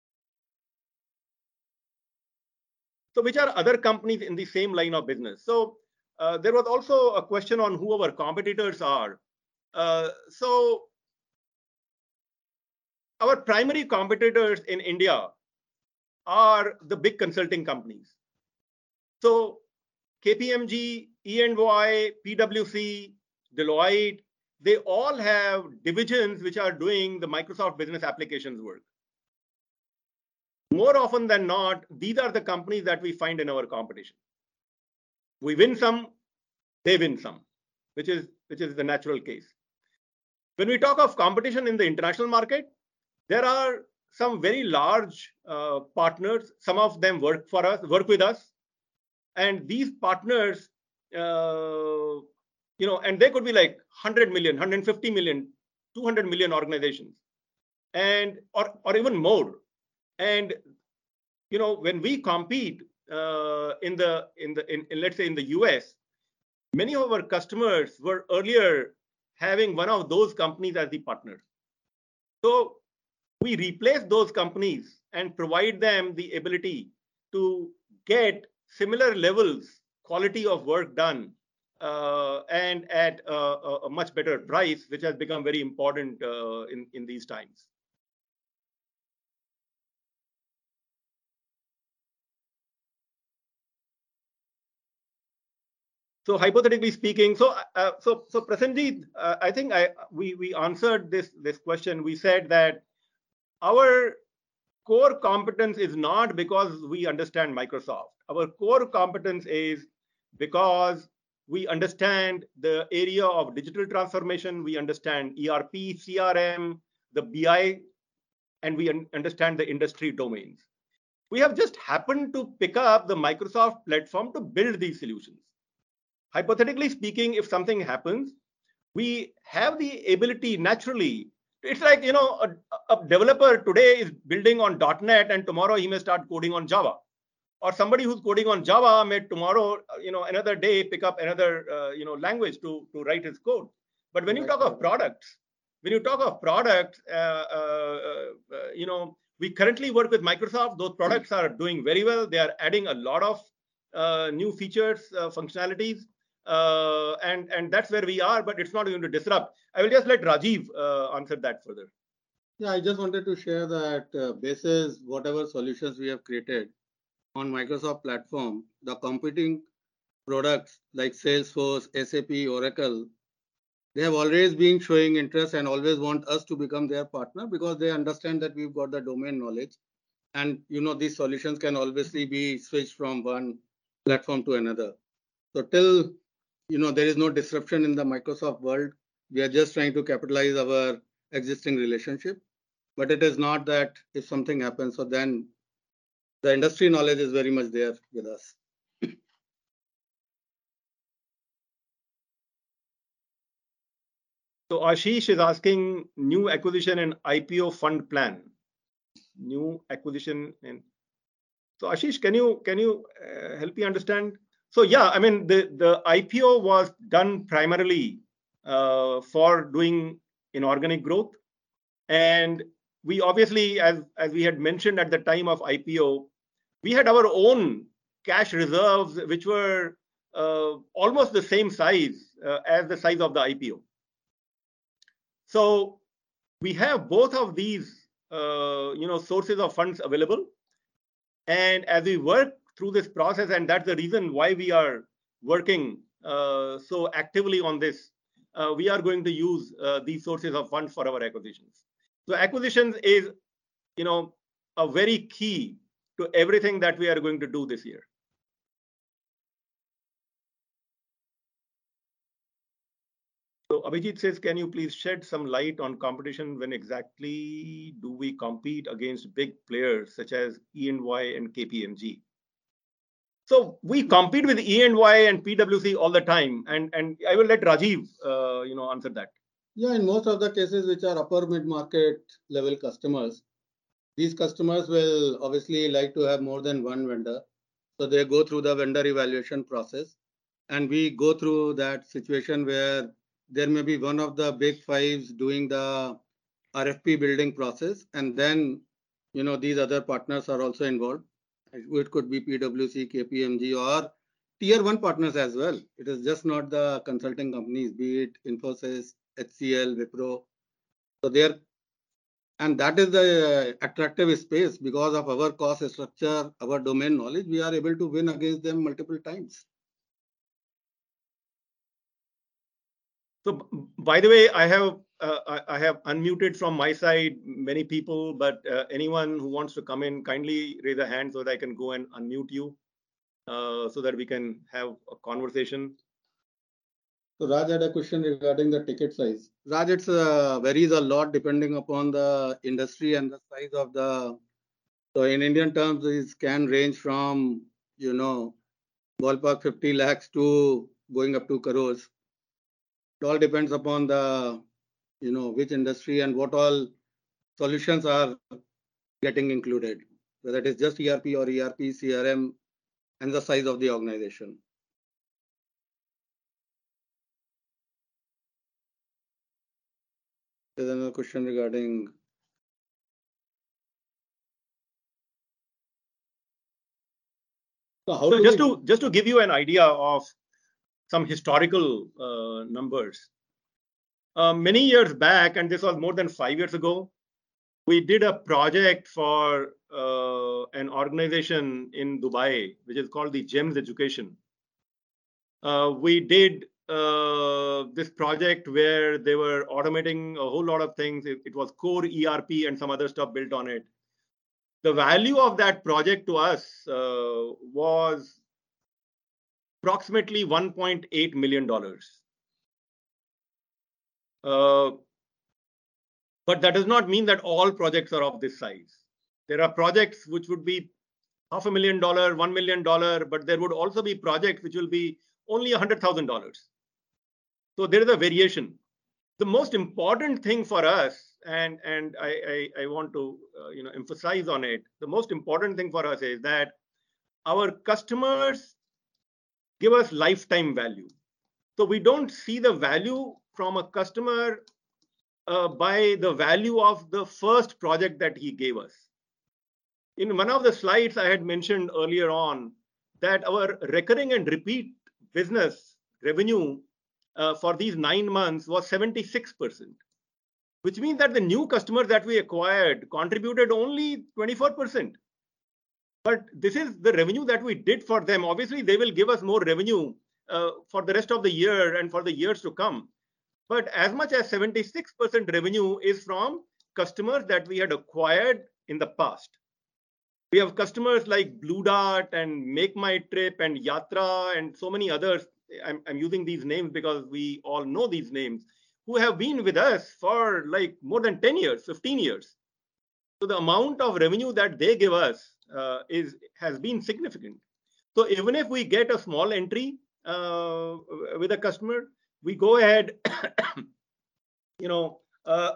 So which are other companies in the same line of business? So uh, there was also a question on who our competitors are. Uh, so our primary competitors in India are the big consulting companies. So K P M G, E and Y, P W C, Deloitte, they all have divisions which are doing the Microsoft Business Applications work. More often than not, these are the companies that we find in our competition. We win some, they win some, which is, which is the natural case. When we talk of competition in the international market, there are some very large uh, partners. Some of them work for us, work with us. And these partners, uh, you know, and they could be like one hundred million, one hundred fifty million, two hundred million organizations, and or or even more. And you know, when we compete uh, in the in the in, in let's say in the U S, many of our customers were earlier having one of those companies as the partner. So we replace those companies and provide them the ability to get similar levels, quality of work done, uh, and at a, a much better price, which has become very important uh, in, in these times. So hypothetically speaking, so uh, so so Prasenjit, uh, I think I we we answered this this question. We said that our core competence is not because we understand Microsoft. Our core competence is because we understand the area of digital transformation, we understand E R P, C R M, the B I, and we un understand the industry domains. We have just happened to pick up the Microsoft platform to build these solutions. Hypothetically speaking, if something happens, we have the ability naturally It's like, you know, a, a developer today is building on dot net and tomorrow he may start coding on Java. Or somebody who's coding on Java may tomorrow, you know, another day pick up another, uh, you know, language to, to write his code. But when you talk of products, when you talk of products, uh, uh, uh, you know, we currently work with Microsoft. Those products are doing very well. They are adding a lot of uh, new features, uh, functionalities, uh, and and that's where we are. But it's not going to disrupt. I will just let Rajiv uh, answer that further. Yeah, I just wanted to share that uh, basis whatever solutions we have created on Microsoft platform, the competing products like Salesforce, S A P, Oracle, they have always been showing interest and always want us to become their partner because they understand that we've got the domain knowledge. And you know, these solutions can obviously be switched from one platform to another. So till you know there is no disruption in the Microsoft world, we are just trying to capitalize our existing relationship. But it is not that if something happens, so then the industry knowledge is very much there with us. So Ashish is asking new acquisition and I P O fund plan. New acquisition and so Ashish, can you can you uh, help me understand? So yeah, I mean the the I P O was done primarily uh, for doing inorganic growth, and we obviously, as as we had mentioned at the time of I P O, we had our own cash reserves which were uh, almost the same size uh, as the size of the I P O. So we have both of these, uh, you know, sources of funds available. And as we work through this process, and that's the reason why we are working uh, so actively on this, uh, we are going to use uh, these sources of funds for our acquisitions. So acquisitions is, you know, a very key to everything that we are going to do this year. So Abhijit says, can you please shed some light on competition? When exactly do we compete against big players such as E and Y and K P M G? So we compete with E and Y and P W C all the time, and and I will let Rajiv, uh, you know, answer that. Yeah, in most of the cases which are upper mid-market level customers, these customers will obviously like to have more than one vendor. So they go through the vendor evaluation process, and we go through that situation where there may be one of the big fives doing the R F P building process, and then you know these other partners are also involved. It could be P W C, K P M G, or tier one partners as well. It is just not the consulting companies, be it Infosys, H C L, Wipro. So there, and that is the attractive space because of our cost structure, our domain knowledge. We are able to win against them multiple times. So, by the way, I have uh, I, I have unmuted from my side many people, but uh, anyone who wants to come in, kindly raise a hand so that I can go and unmute you, uh, so that we can have a conversation. So Raj had a question regarding the ticket size. Raj, it uh, varies a lot depending upon the industry and the size of the. So in Indian terms, it can range from you know ballpark fifty lakhs to going up to crores. It all depends upon the you know which industry and what all solutions are getting included, whether it is just E R P or E R P, C R M, and the size of the organization. There's another question regarding. So, so just to just to give you an idea of some historical uh, numbers, uh, many years back, and this was more than five years ago, we did a project for uh, an organization in Dubai, which is called the GEMS Education. Uh, we did uh, this project where they were automating a whole lot of things. It, it was core E R P and some other stuff built on it. The value of that project to us uh, was approximately one point eight million dollars. Uh, but that does not mean that all projects are of this size. There are projects which would be half a million dollar, one million dollar, but there would also be projects which will be only a hundred thousand dollars. So there is a variation. The most important thing for us, and and I I, I want to uh, you know emphasize on it. The most important thing for us is that our customers give us lifetime value. So we don't see the value from a customer uh, by the value of the first project that he gave us. In one of the slides I had mentioned earlier on that our recurring and repeat business revenue uh, for these nine months was seventy-six percent, which means that the new customers that we acquired contributed only twenty-four percent. But this is the revenue that we did for them. Obviously, they will give us more revenue uh, for the rest of the year and for the years to come. But as much as seventy-six percent revenue is from customers that we had acquired in the past. We have customers like Blue Dart and Make My Trip and Yatra and so many others. I'm, I'm using these names because we all know these names, who have been with us for like more than ten years, fifteen years. So the amount of revenue that they give us uh, is has been significant. So even if we get a small entry uh, with a customer, we go ahead, you know, uh,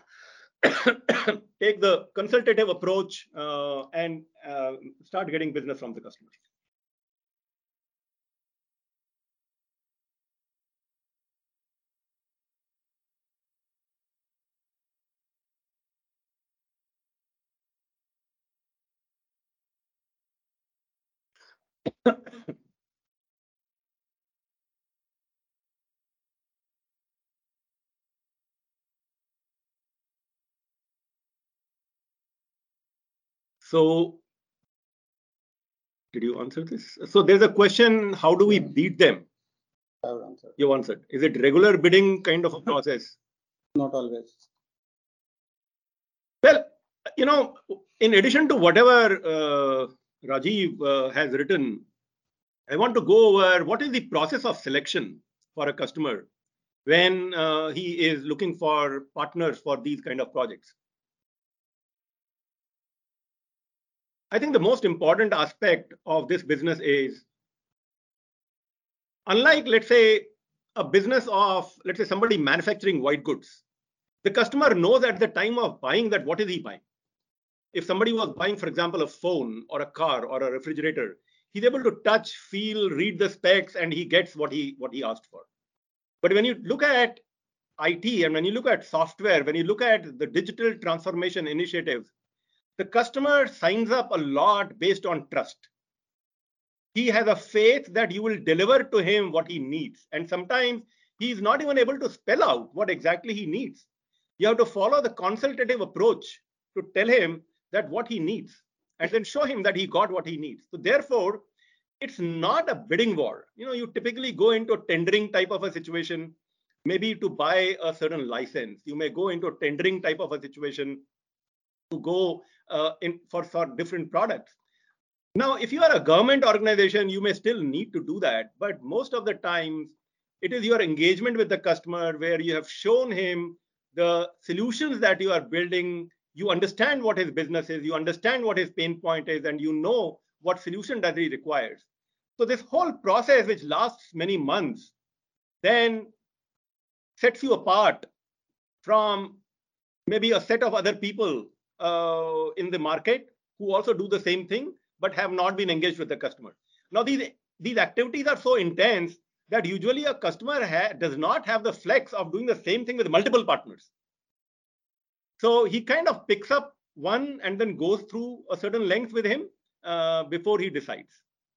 take the consultative approach uh, and uh, start getting business from the customers. So, did you answer this? So there's a question, how do we beat them? I've answered. You answered. Is it regular bidding kind of a process? Not always. Well, you know, in addition to whatever uh, Rajiv uh, has written, I want to go over what is the process of selection for a customer when uh, he is looking for partners for these kind of projects. I think the most important aspect of this business is, unlike, let's say, a business of, let's say, somebody manufacturing white goods, the customer knows at the time of buying that what is he buying. If somebody was buying, for example, a phone or a car or a refrigerator, he's able to touch, feel, read the specs, and he gets what he what he asked for. But when you look at I T and when you look at software, when you look at the digital transformation initiatives, the customer signs up a lot based on trust. He has a faith that you will deliver to him what he needs. And sometimes he's not even able to spell out what exactly he needs. You have to follow the consultative approach to tell him that what he needs and then show him that he got what he needs. So therefore, it's not a bidding war. You know, you typically go into a tendering type of a situation, maybe to buy a certain license. You may go into a tendering type of a situation to go uh, in for, for different products. Now, if you are a government organization, you may still need to do that. But most of the times, it is your engagement with the customer where you have shown him the solutions that you are building. You understand what his business is, you understand what his pain point is, and you know what solution that he requires. So this whole process, which lasts many months, then sets you apart from maybe a set of other people uh, in the market who also do the same thing, but have not been engaged with the customer. Now, these, these activities are so intense that usually a customer does not have the flex of doing the same thing with multiple partners. So he kind of picks up one and then goes through a certain length with him uh, before he decides.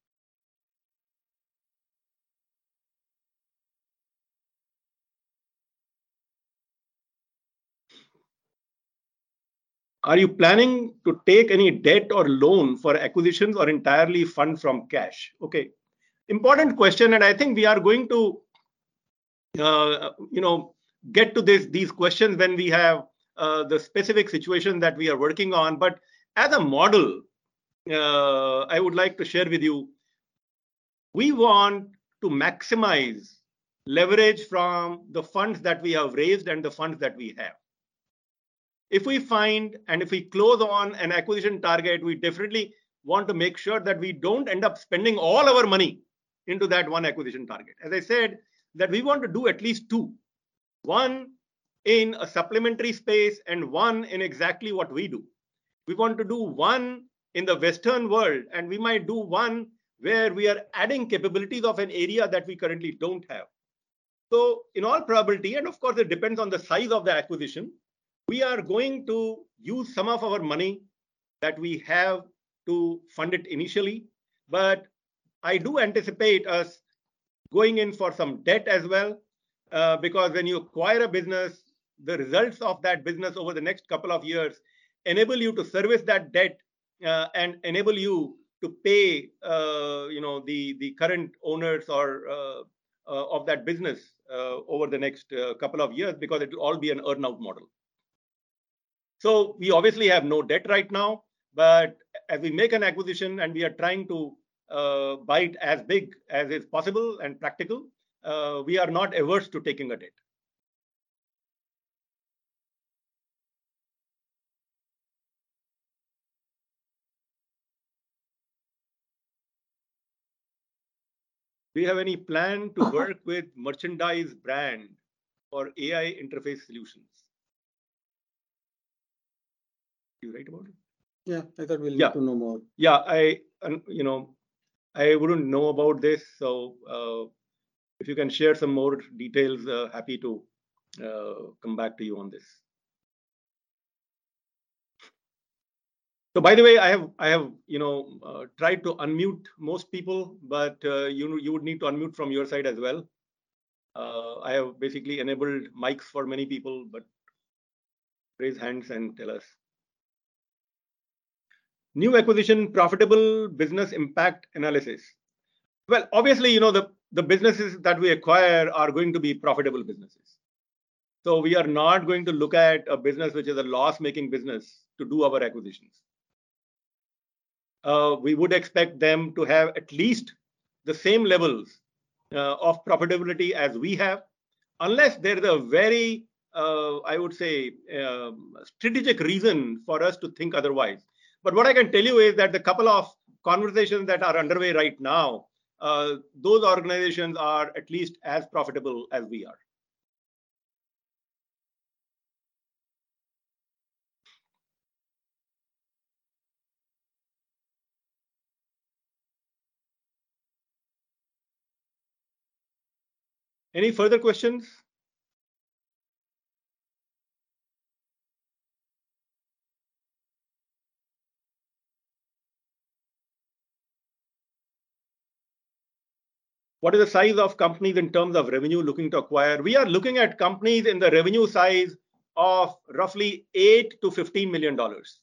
Are you planning to take any debt or loan for acquisitions or entirely fund from cash? Okay, important question, and I think we are going to, uh, you know, get to this these questions when we have uh, the specific situation that we are working on. But as a model, uh, I would like to share with you, we want to maximize leverage from the funds that we have raised and the funds that we have. If we find and if we close on an acquisition target, we definitely want to make sure that we don't end up spending all our money into that one acquisition target. As I said, that we want to do at least two. One in a supplementary space and one in exactly what we do. We want to do one in the Western world, and we might do one where we are adding capabilities of an area that we currently don't have. So in all probability, and of course it depends on the size of the acquisition, we are going to use some of our money that we have to fund it initially. But I do anticipate us going in for some debt as well, uh, because when you acquire a business, the results of that business over the next couple of years enable you to service that debt uh, and enable you to pay, uh, you know, the the current owners or uh, uh, of that business uh, over the next uh, couple of years, because it will all be an earn-out model. So we obviously have no debt right now, but as we make an acquisition and we are trying to uh, buy it as big as is possible and practical, uh, we are not averse to taking a debt. Do you have any plan to work with merchandise brand for A I interface solutions? You write about it? Yeah, I thought we'll Yeah. need to know more. Yeah, I, you know, I wouldn't know about this. So uh, if you can share some more details, uh, happy to uh, come back to you on this. So by the way, I have I have you know uh, tried to unmute most people, but uh, you you would need to unmute from your side as well. Uh, I have basically enabled mics for many people, but raise hands and tell us. New acquisition, profitable business impact analysis. Well, obviously, you know, the, the businesses that we acquire are going to be profitable businesses. So we are not going to look at a business which is a loss-making business to do our acquisitions. Uh, we would expect them to have at least the same levels uh, of profitability as we have, unless there is a very, uh, I would say, um, strategic reason for us to think otherwise. But what I can tell you is that the couple of conversations that are underway right now, uh, those organizations are at least as profitable as we are. Any further questions? What is the size of companies in terms of revenue looking to acquire? We are looking at companies in the revenue size of roughly eight to fifteen million dollars.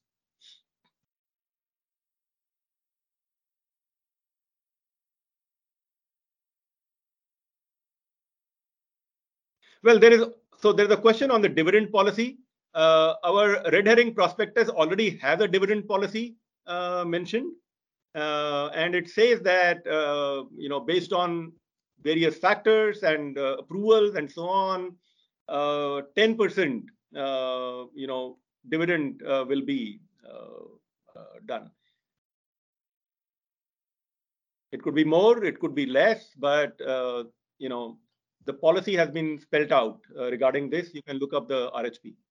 Well, there is so there's a question on the dividend policy. Uh, our red herring prospectus already has a dividend policy uh, mentioned, uh, and it says that uh, you know based on various factors and uh, approvals and so on, uh, ten percent uh, you know dividend uh, will be uh, uh, done. It could be more, it could be less, but uh, you know the policy has been spelled out uh, regarding this. You can look up the R H P.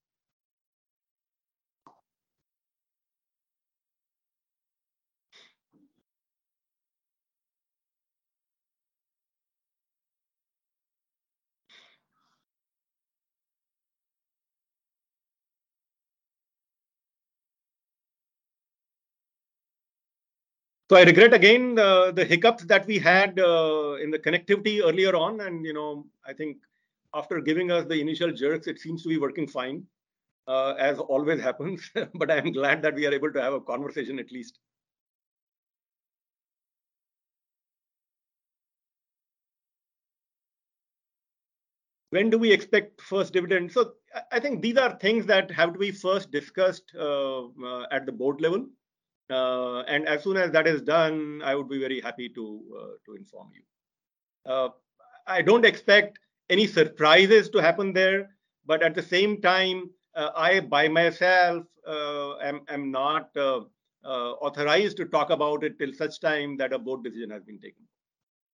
So I regret again uh, the hiccups that we had uh, in the connectivity earlier on, and you know I think after giving us the initial jerks, it seems to be working fine, uh, as always happens. But I am glad that we are able to have a conversation at least. When do we expect first dividend? So I think these are things that have to be first discussed uh, uh, at the board level. Uh, and as soon as that is done, I would be very happy to uh, to inform you. Uh, I don't expect any surprises to happen there, but at the same time, uh, I by myself uh, am am not uh, uh, authorized to talk about it till such time that a board decision has been taken.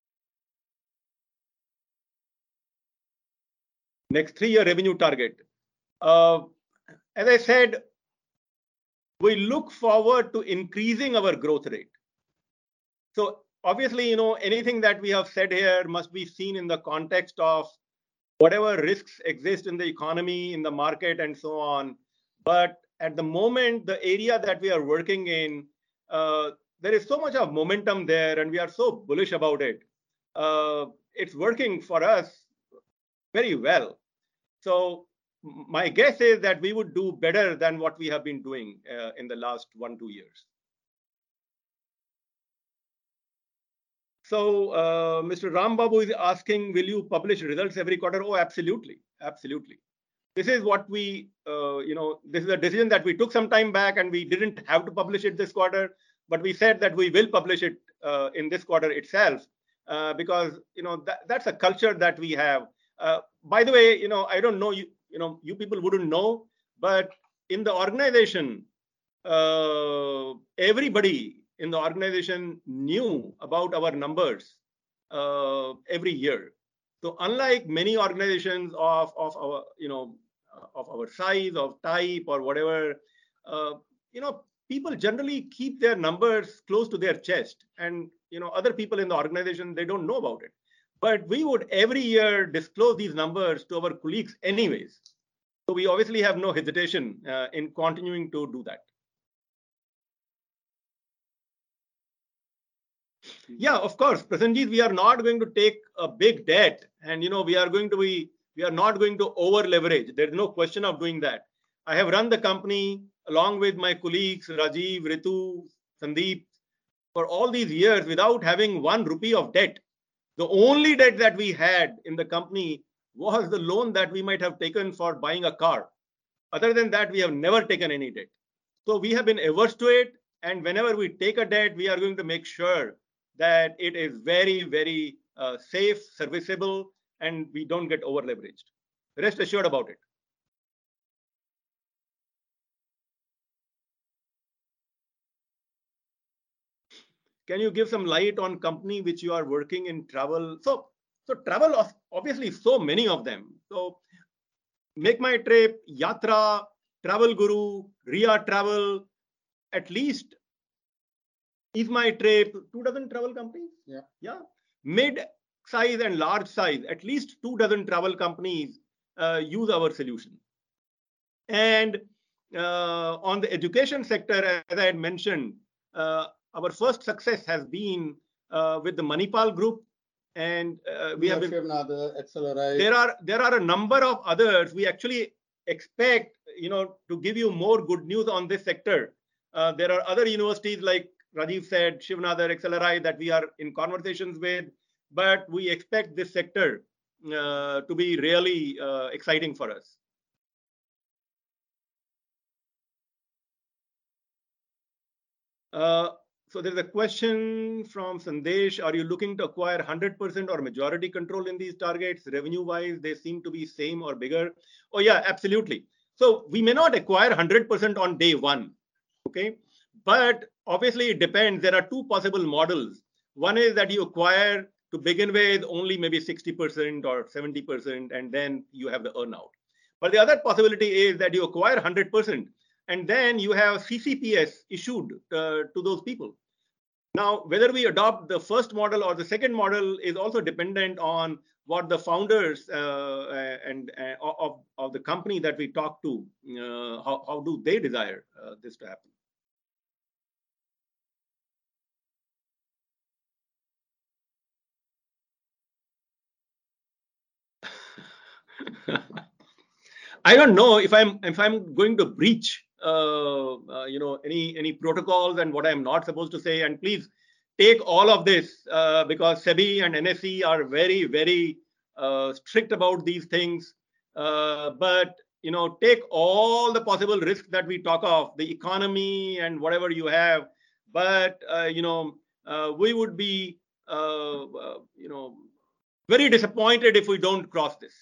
Next three-year revenue target. Uh, as I said, we look forward to increasing our growth rate. So obviously, you know, anything that we have said here must be seen in the context of whatever risks exist in the economy, in the market, and so on. But at the moment, the area that we are working in, uh, there is so much of momentum there, and we are so bullish about it. Uh, it's working for us very well. So my guess is that we would do better than what we have been doing uh, in the last one, two years. So uh, Mister Rambabu is asking, will you publish results every quarter? Oh, absolutely. Absolutely. This is what we, uh, you know, this is a decision that we took some time back, and we didn't have to publish it this quarter, but we said that we will publish it uh, in this quarter itself uh, because, you know, that, that's a culture that we have. Uh, by the way, you know, I don't know, you, you know, you people wouldn't know, but in the organization, uh, everybody in the organization knew about our numbers uh, every year. So unlike many organizations of, of our, you know, of our size, of type, or whatever, uh, you know, people generally keep their numbers close to their chest, and you know, other people in the organization, they don't know about it. But we would every year disclose these numbers to our colleagues anyways. So we obviously have no hesitation uh, in continuing to do that. Yeah, of course, Prasenjit, we are not going to take a big debt, and you know, we are going to be, we are not going to over leverage. There is no question of doing that. I have run the company along with my colleagues Rajiv, Ritu, Sandeep for all these years without having one rupee of debt. The only debt that we had in the company was the loan that we might have taken for buying a car. Other than that, we have never taken any debt. So we have been averse to it. And whenever we take a debt, we are going to make sure that it is very, very uh, safe, serviceable, and we don't get over leveraged. Rest assured about it. Can you give some light on company which you are working in travel? So, so travel, obviously, so many of them. So Make My Trip, Yatra, Travel Guru, Ria Travel, at least Is My Trip, two dozen travel companies. Yeah. Yeah. Mid size and large size, at least two dozen travel companies uh, use our solution. And uh, on the education sector, as I had mentioned, uh, our first success has been uh, with the Manipal Group, and uh, we have been. There are there are a number of others. We actually expect, you know, to give you more good news on this sector. Uh, there are other universities like Rajiv said, Shivnadar, X L R I, that we are in conversations with, but we expect this sector uh, to be really uh, exciting for us. Uh, so there's a question from Sandesh. Are you looking to acquire one hundred percent or majority control in these targets? Revenue-wise, they seem to be same or bigger. Oh yeah, absolutely. So we may not acquire one hundred percent on day one, okay? But obviously it depends. There are two possible models. One is that you acquire to begin with only maybe sixty percent or seventy percent, and then you have the earnout. But the other possibility is that you acquire one hundred percent and then you have C C P S issued uh, to those people. Now, whether we adopt the first model or the second model is also dependent on what the founders uh, and uh, of, of the company that we talk to, uh, how, how do they desire uh, this to happen. I don't know if I'm if I'm going to breach uh, uh, you know any any protocols and what I'm not supposed to say. And please take all of this uh, because SEBI and N S E are very very uh, strict about these things. Uh, but you know, take all the possible risks that we talk of, the economy and whatever you have. But uh, you know, uh, we would be uh, uh, you know very disappointed if we don't cross this.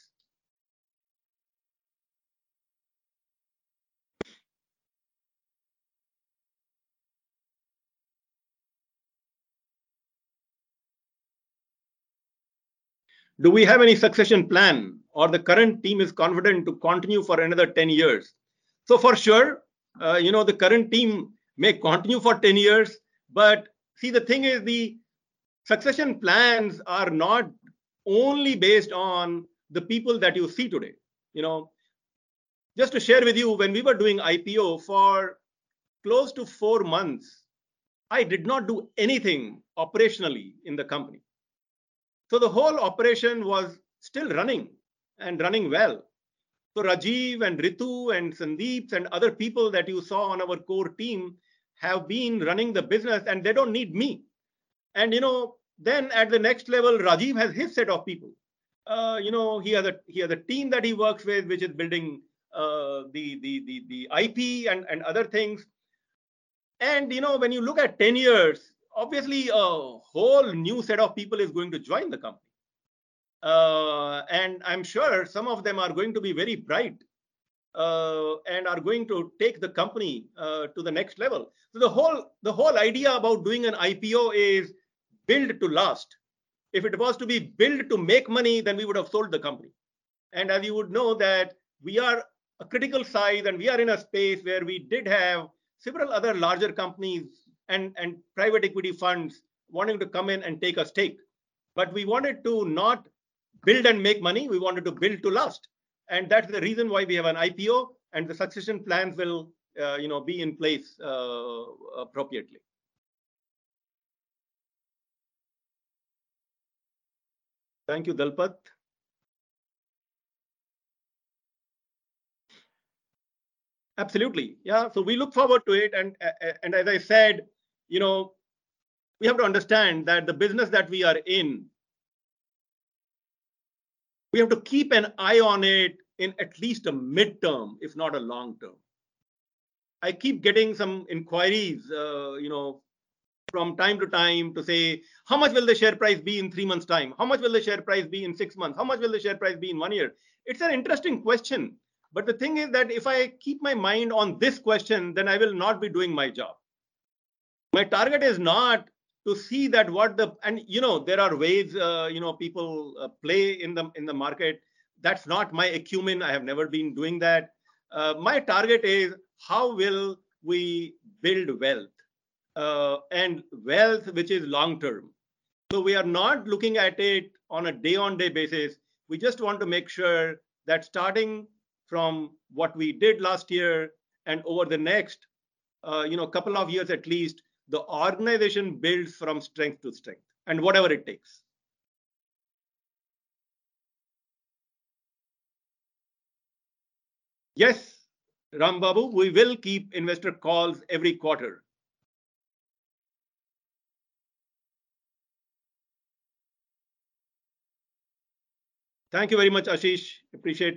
Do we have any succession plan, or the current team is confident to continue for another ten years? So for sure, uh, you know, the current team may continue for ten years, but see, the thing is, the succession plans are not only based on the people that you see today. You know, just to share with you, when we were doing I P O for close to four months, I did not do anything operationally in the company. So the whole operation was still running and running well. So Rajiv and Ritu and Sandeep and other people that you saw on our core team have been running the business, and they don't need me. And you know, then at the next level, Rajiv has his set of people. Uh, you know, he has a he has a team that he works with, which is building uh, the, the the the I P and and other things. And you know, when you look at ten years, obviously a whole new set of people is going to join the company. Uh, and I'm sure some of them are going to be very bright uh, and are going to take the company uh, to the next level. So the whole the whole idea about doing an I P O is build to last. If it was to be built to make money, then we would have sold the company. And as you would know that we are a critical size, and we are in a space where we did have several other larger companies and, and private equity funds wanting to come in and take a stake. But we wanted to not build and make money. We wanted to build to last. And that's the reason why we have an I P O, and the succession plans will uh, you know, be in place uh, appropriately. Thank you, Dalpat. Absolutely. Yeah. So we look forward to it. And, and as I said, you know, we have to understand that the business that we are in, we have to keep an eye on it in at least a midterm, if not a long term. I keep getting some inquiries, uh, you know, from time to time to say, how much will the share price be in three months' time? How much will the share price be in six months? How much will the share price be in one year? It's an interesting question. But the thing is that if I keep my mind on this question, then I will not be doing my job. My target is not to see that what the, and you know, there are ways, uh, you know, people uh, play in the in the market. That's not my acumen. I have never been doing that. Uh, my target is how will we build wealth uh, and wealth which is long term. So we are not looking at it on a day on day basis. We just want to make sure that starting from what we did last year and over the next uh, you know, couple of years at least, the organization builds from strength to strength, and whatever it takes. Yes, Ram Babu, we will keep investor calls every quarter. Thank you very much, Ashish. Appreciate.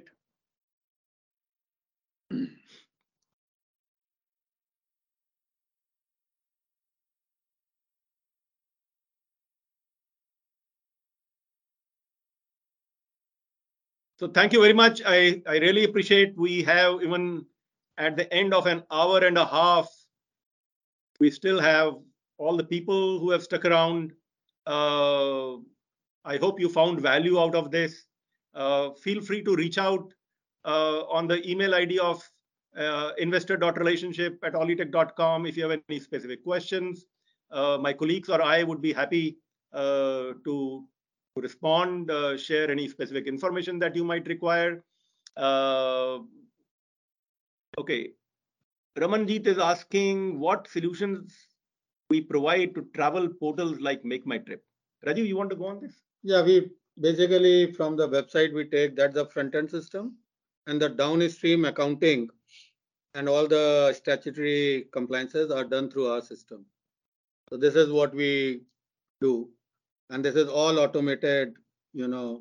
So thank you very much. I, I really appreciate. We have, even at the end of an hour and a half, we still have all the people who have stuck around. Uh, I hope you found value out of this. Uh, feel free to reach out uh, on the email I D of uh, investor dot relationship at olytech dot com if you have any specific questions. Uh, my colleagues or I would be happy uh, to, to respond, uh, share any specific information that you might require. Uh, okay. Ramanjeet is asking what solutions we provide to travel portals like Make My Trip. Rajiv, you want to go on this? Yeah, we basically from the website we take that's the front end system, and the downstream accounting and all the statutory compliances are done through our system. So this is what we do, and this is all automated, you know.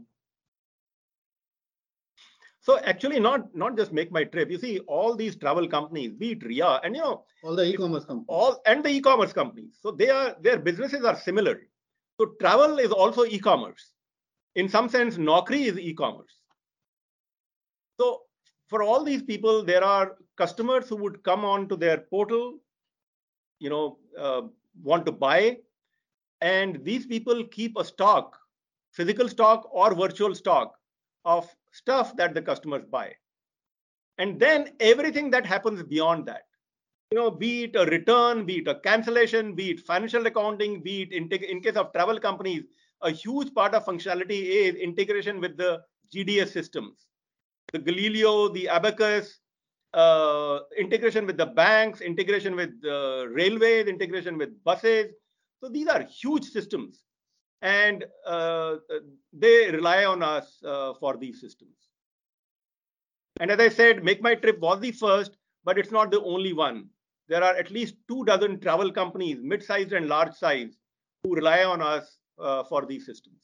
So actually, not not just Make My Trip. You see, all these travel companies, be it R I A, and you know, all the e-commerce companies, all and the e-commerce companies. So they are their businesses are similar. So travel is also e-commerce. In some sense, Naukri is e-commerce. So for all these people, there are customers who would come on to their portal, you know, uh, want to buy, and these people keep a stock physical stock or virtual stock of stuff that the customers buy. And then everything that happens beyond that, you know, be it a return, be it a cancellation, be it financial accounting, be it in, in case of travel companies, a huge part of functionality is integration with the G D S systems, the Galileo, the Abacus, uh, integration with the banks, integration with the railways, integration with buses. So these are huge systems, and uh, they rely on us uh, for these systems. And as I said, Make My Trip was the first, but it's not the only one. There are at least two dozen travel companies, mid-sized and large size, who rely on us uh, for these systems.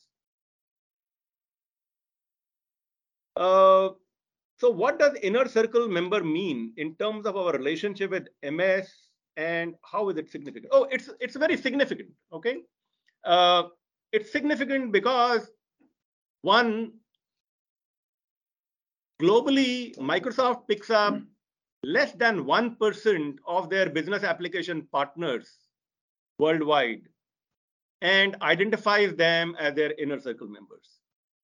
Uh, so what does inner circle member mean in terms of our relationship with M S, and how is it significant? Oh, it's it's very significant. Okay, uh, it's significant because one, globally, Microsoft picks up less than one percent of their business application partners worldwide and identifies them as their inner circle members.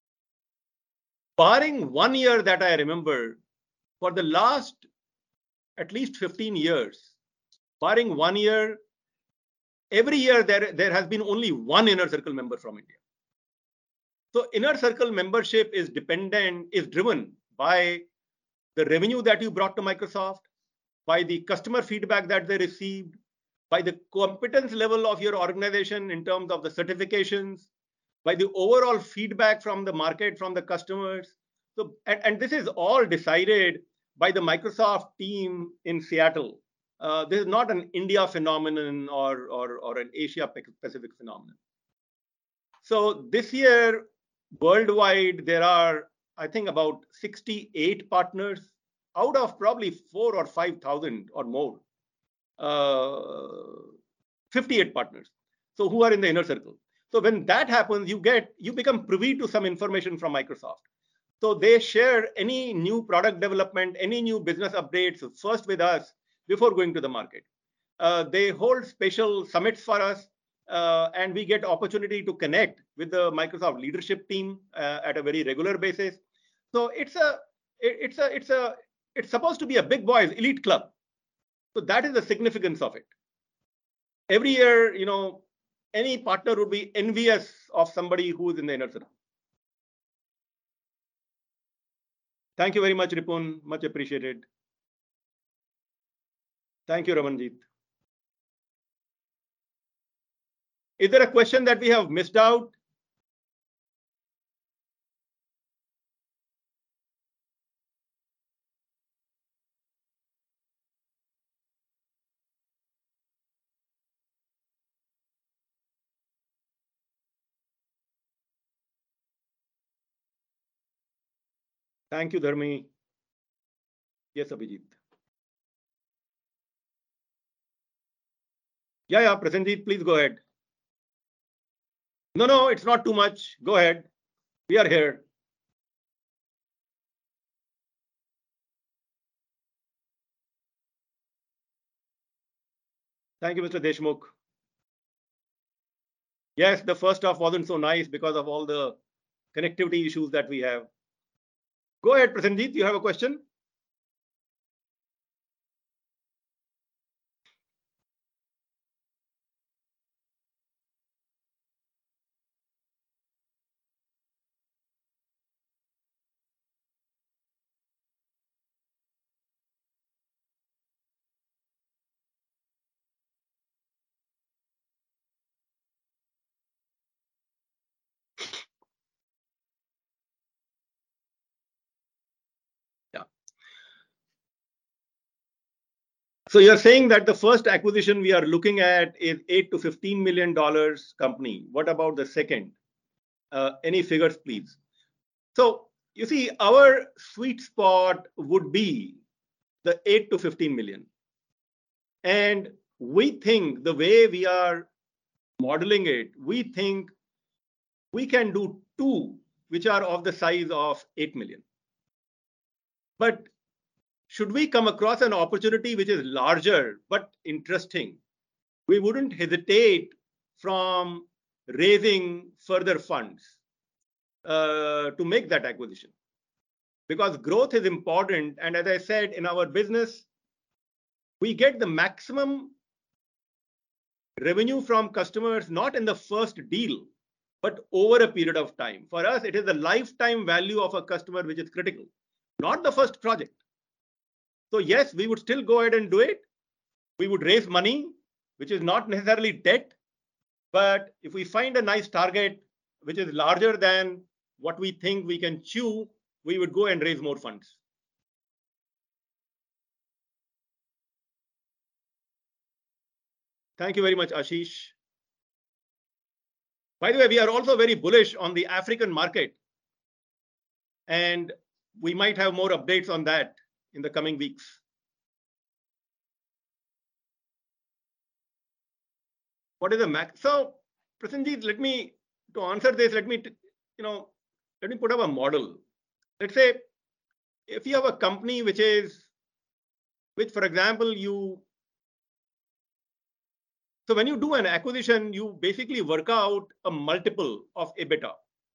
Barring one year that I remember, for the last at least fifteen years, barring one year, every year there, there has been only one inner circle member from India. So inner circle membership is dependent, is driven by the revenue that you brought to Microsoft, by the customer feedback that they received, by the competence level of your organization in terms of the certifications, by the overall feedback from the market, from the customers. So, and, and this is all decided by the Microsoft team in Seattle. Uh, this is not an India phenomenon or, or, or an Asia Pacific phenomenon. So this year, worldwide, there are, I think, about sixty-eight partners out of probably four or five thousand or more. Uh, fifty-eight partners. So who are in the inner circle? So when that happens, you get you become privy to some information from Microsoft. So they share any new product development, any new business updates first with us before going to the market. Uh, they hold special summits for us, uh, and we get opportunity to connect with the Microsoft leadership team uh, at a very regular basis. So it's a it's a it's a it's supposed to be a big boys elite club. So that is the significance of it. Every year, you know, any partner would be envious of somebody who is in the inner circle. Thank you very much, Ripun. Much appreciated. Thank you, Ramanjit. Is there a question that we have missed out? Thank you, Dharmi. Yes, Abhijit. Yeah, yeah, Prasenjit, please go ahead. No, no, it's not too much. Go ahead. We are here. Thank you, Mister Deshmukh. Yes, the first half wasn't so nice because of all the connectivity issues that we have. Go ahead, Prasenjit, you have a question? Yeah. So you're saying that the first acquisition we are looking at is eight to fifteen million dollars company. What about the second? Uh, any figures, please? So you see, our sweet spot would be the eight to fifteen million. And we think the way we are modeling it, we think we can do two, which are of the size of eight million. But should we come across an opportunity which is larger but interesting, we wouldn't hesitate from raising further funds. uh, to make that acquisition. Because growth is important. And as I said, in our business, we get the maximum revenue from customers, not in the first deal, but over a period of time. For us, it is the lifetime value of a customer which is critical, not the first project. So yes, we would still go ahead and do it. We would raise money, which is not necessarily debt. But if we find a nice target, which is larger than what we think we can chew, we would go and raise more funds. Thank you very much, Ashish. By the way, we are also very bullish on the African market. And we might have more updates on that in the coming weeks. What is the max? So, Prasenjit, let me, to answer this, let me, you know, let me put up a model. Let's say, if you have a company which is, which, for example, you, so when you do an acquisition, you basically work out a multiple of EBITDA.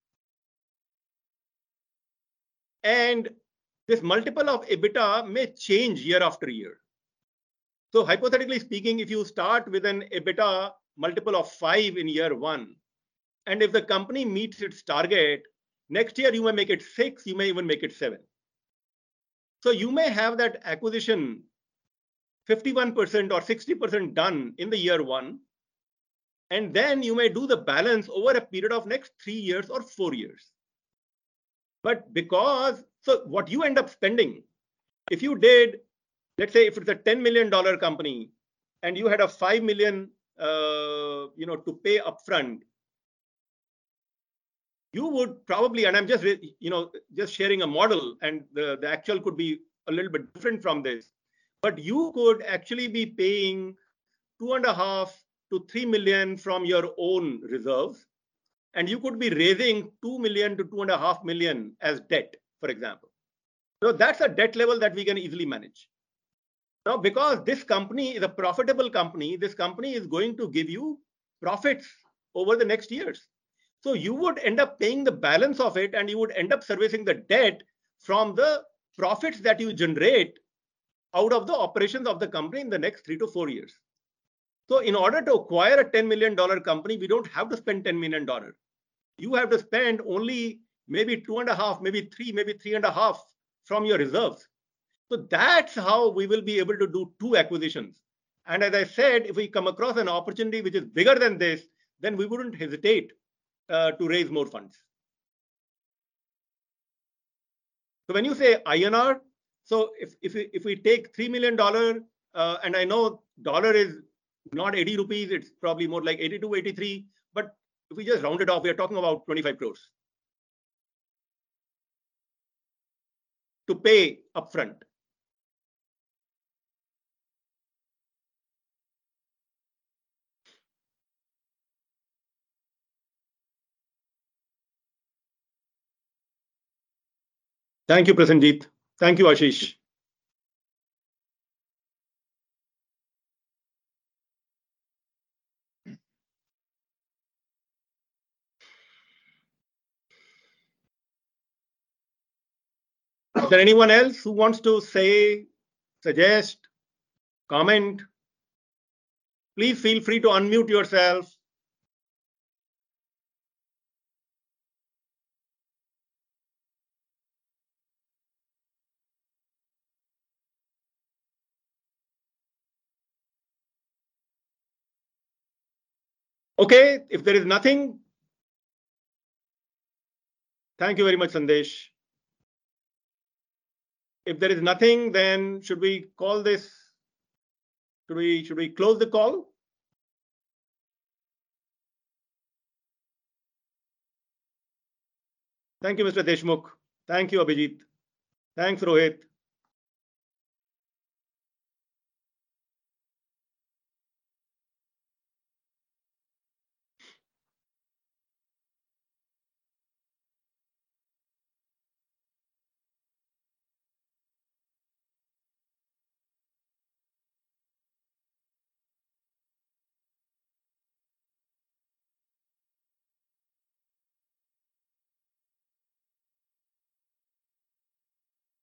And this multiple of EBITDA may change year after year. So hypothetically speaking, if you start with an EBITDA multiple of five in year one, and if the company meets its target, next year you may make it six, you may even make it seven. So you may have that acquisition fifty-one percent or sixty percent done in the year one, and then you may do the balance over a period of next three years or four years. But because, so what you end up spending, if you did, let's say if it's a ten million dollar company and you had a five million uh, you know, to pay upfront, you would probably, and I'm just, you know, just sharing a model, and the, the actual could be a little bit different from this, but you could actually be paying two and a half to three million from your own reserves, and you could be raising two million to two and a half million as debt, for example. So that's a debt level that we can easily manage. Now, because this company is a profitable company, this company is going to give you profits over the next years. So you would end up paying the balance of it, and you would end up servicing the debt from the profits that you generate out of the operations of the company in the next three to four years. So in order to acquire a ten million dollar company, we don't have to spend ten million dollars. You have to spend only maybe two and a half, maybe three, maybe three and a half from your reserves. So that's how we will be able to do two acquisitions. And as I said, if we come across an opportunity which is bigger than this, then we wouldn't hesitate uh, to raise more funds. So when you say I N R, so if, if, we, if we take three million dollars, uh, and I know dollar is not eighty rupees, it's probably more like eighty-two, eighty-three, but if we just round it off, we are talking about twenty-five crores to pay upfront. Thank you, Prasenjit. Thank you, Ashish. Is there anyone else who wants to say, suggest, comment? Please feel free to unmute yourself. Okay, if there is nothing, thank you very much, Sandesh. If there is nothing, then should we call this? Should we should we close the call? Thank you, Mister Deshmukh. Thank you, Abhijit. Thanks, Rohit.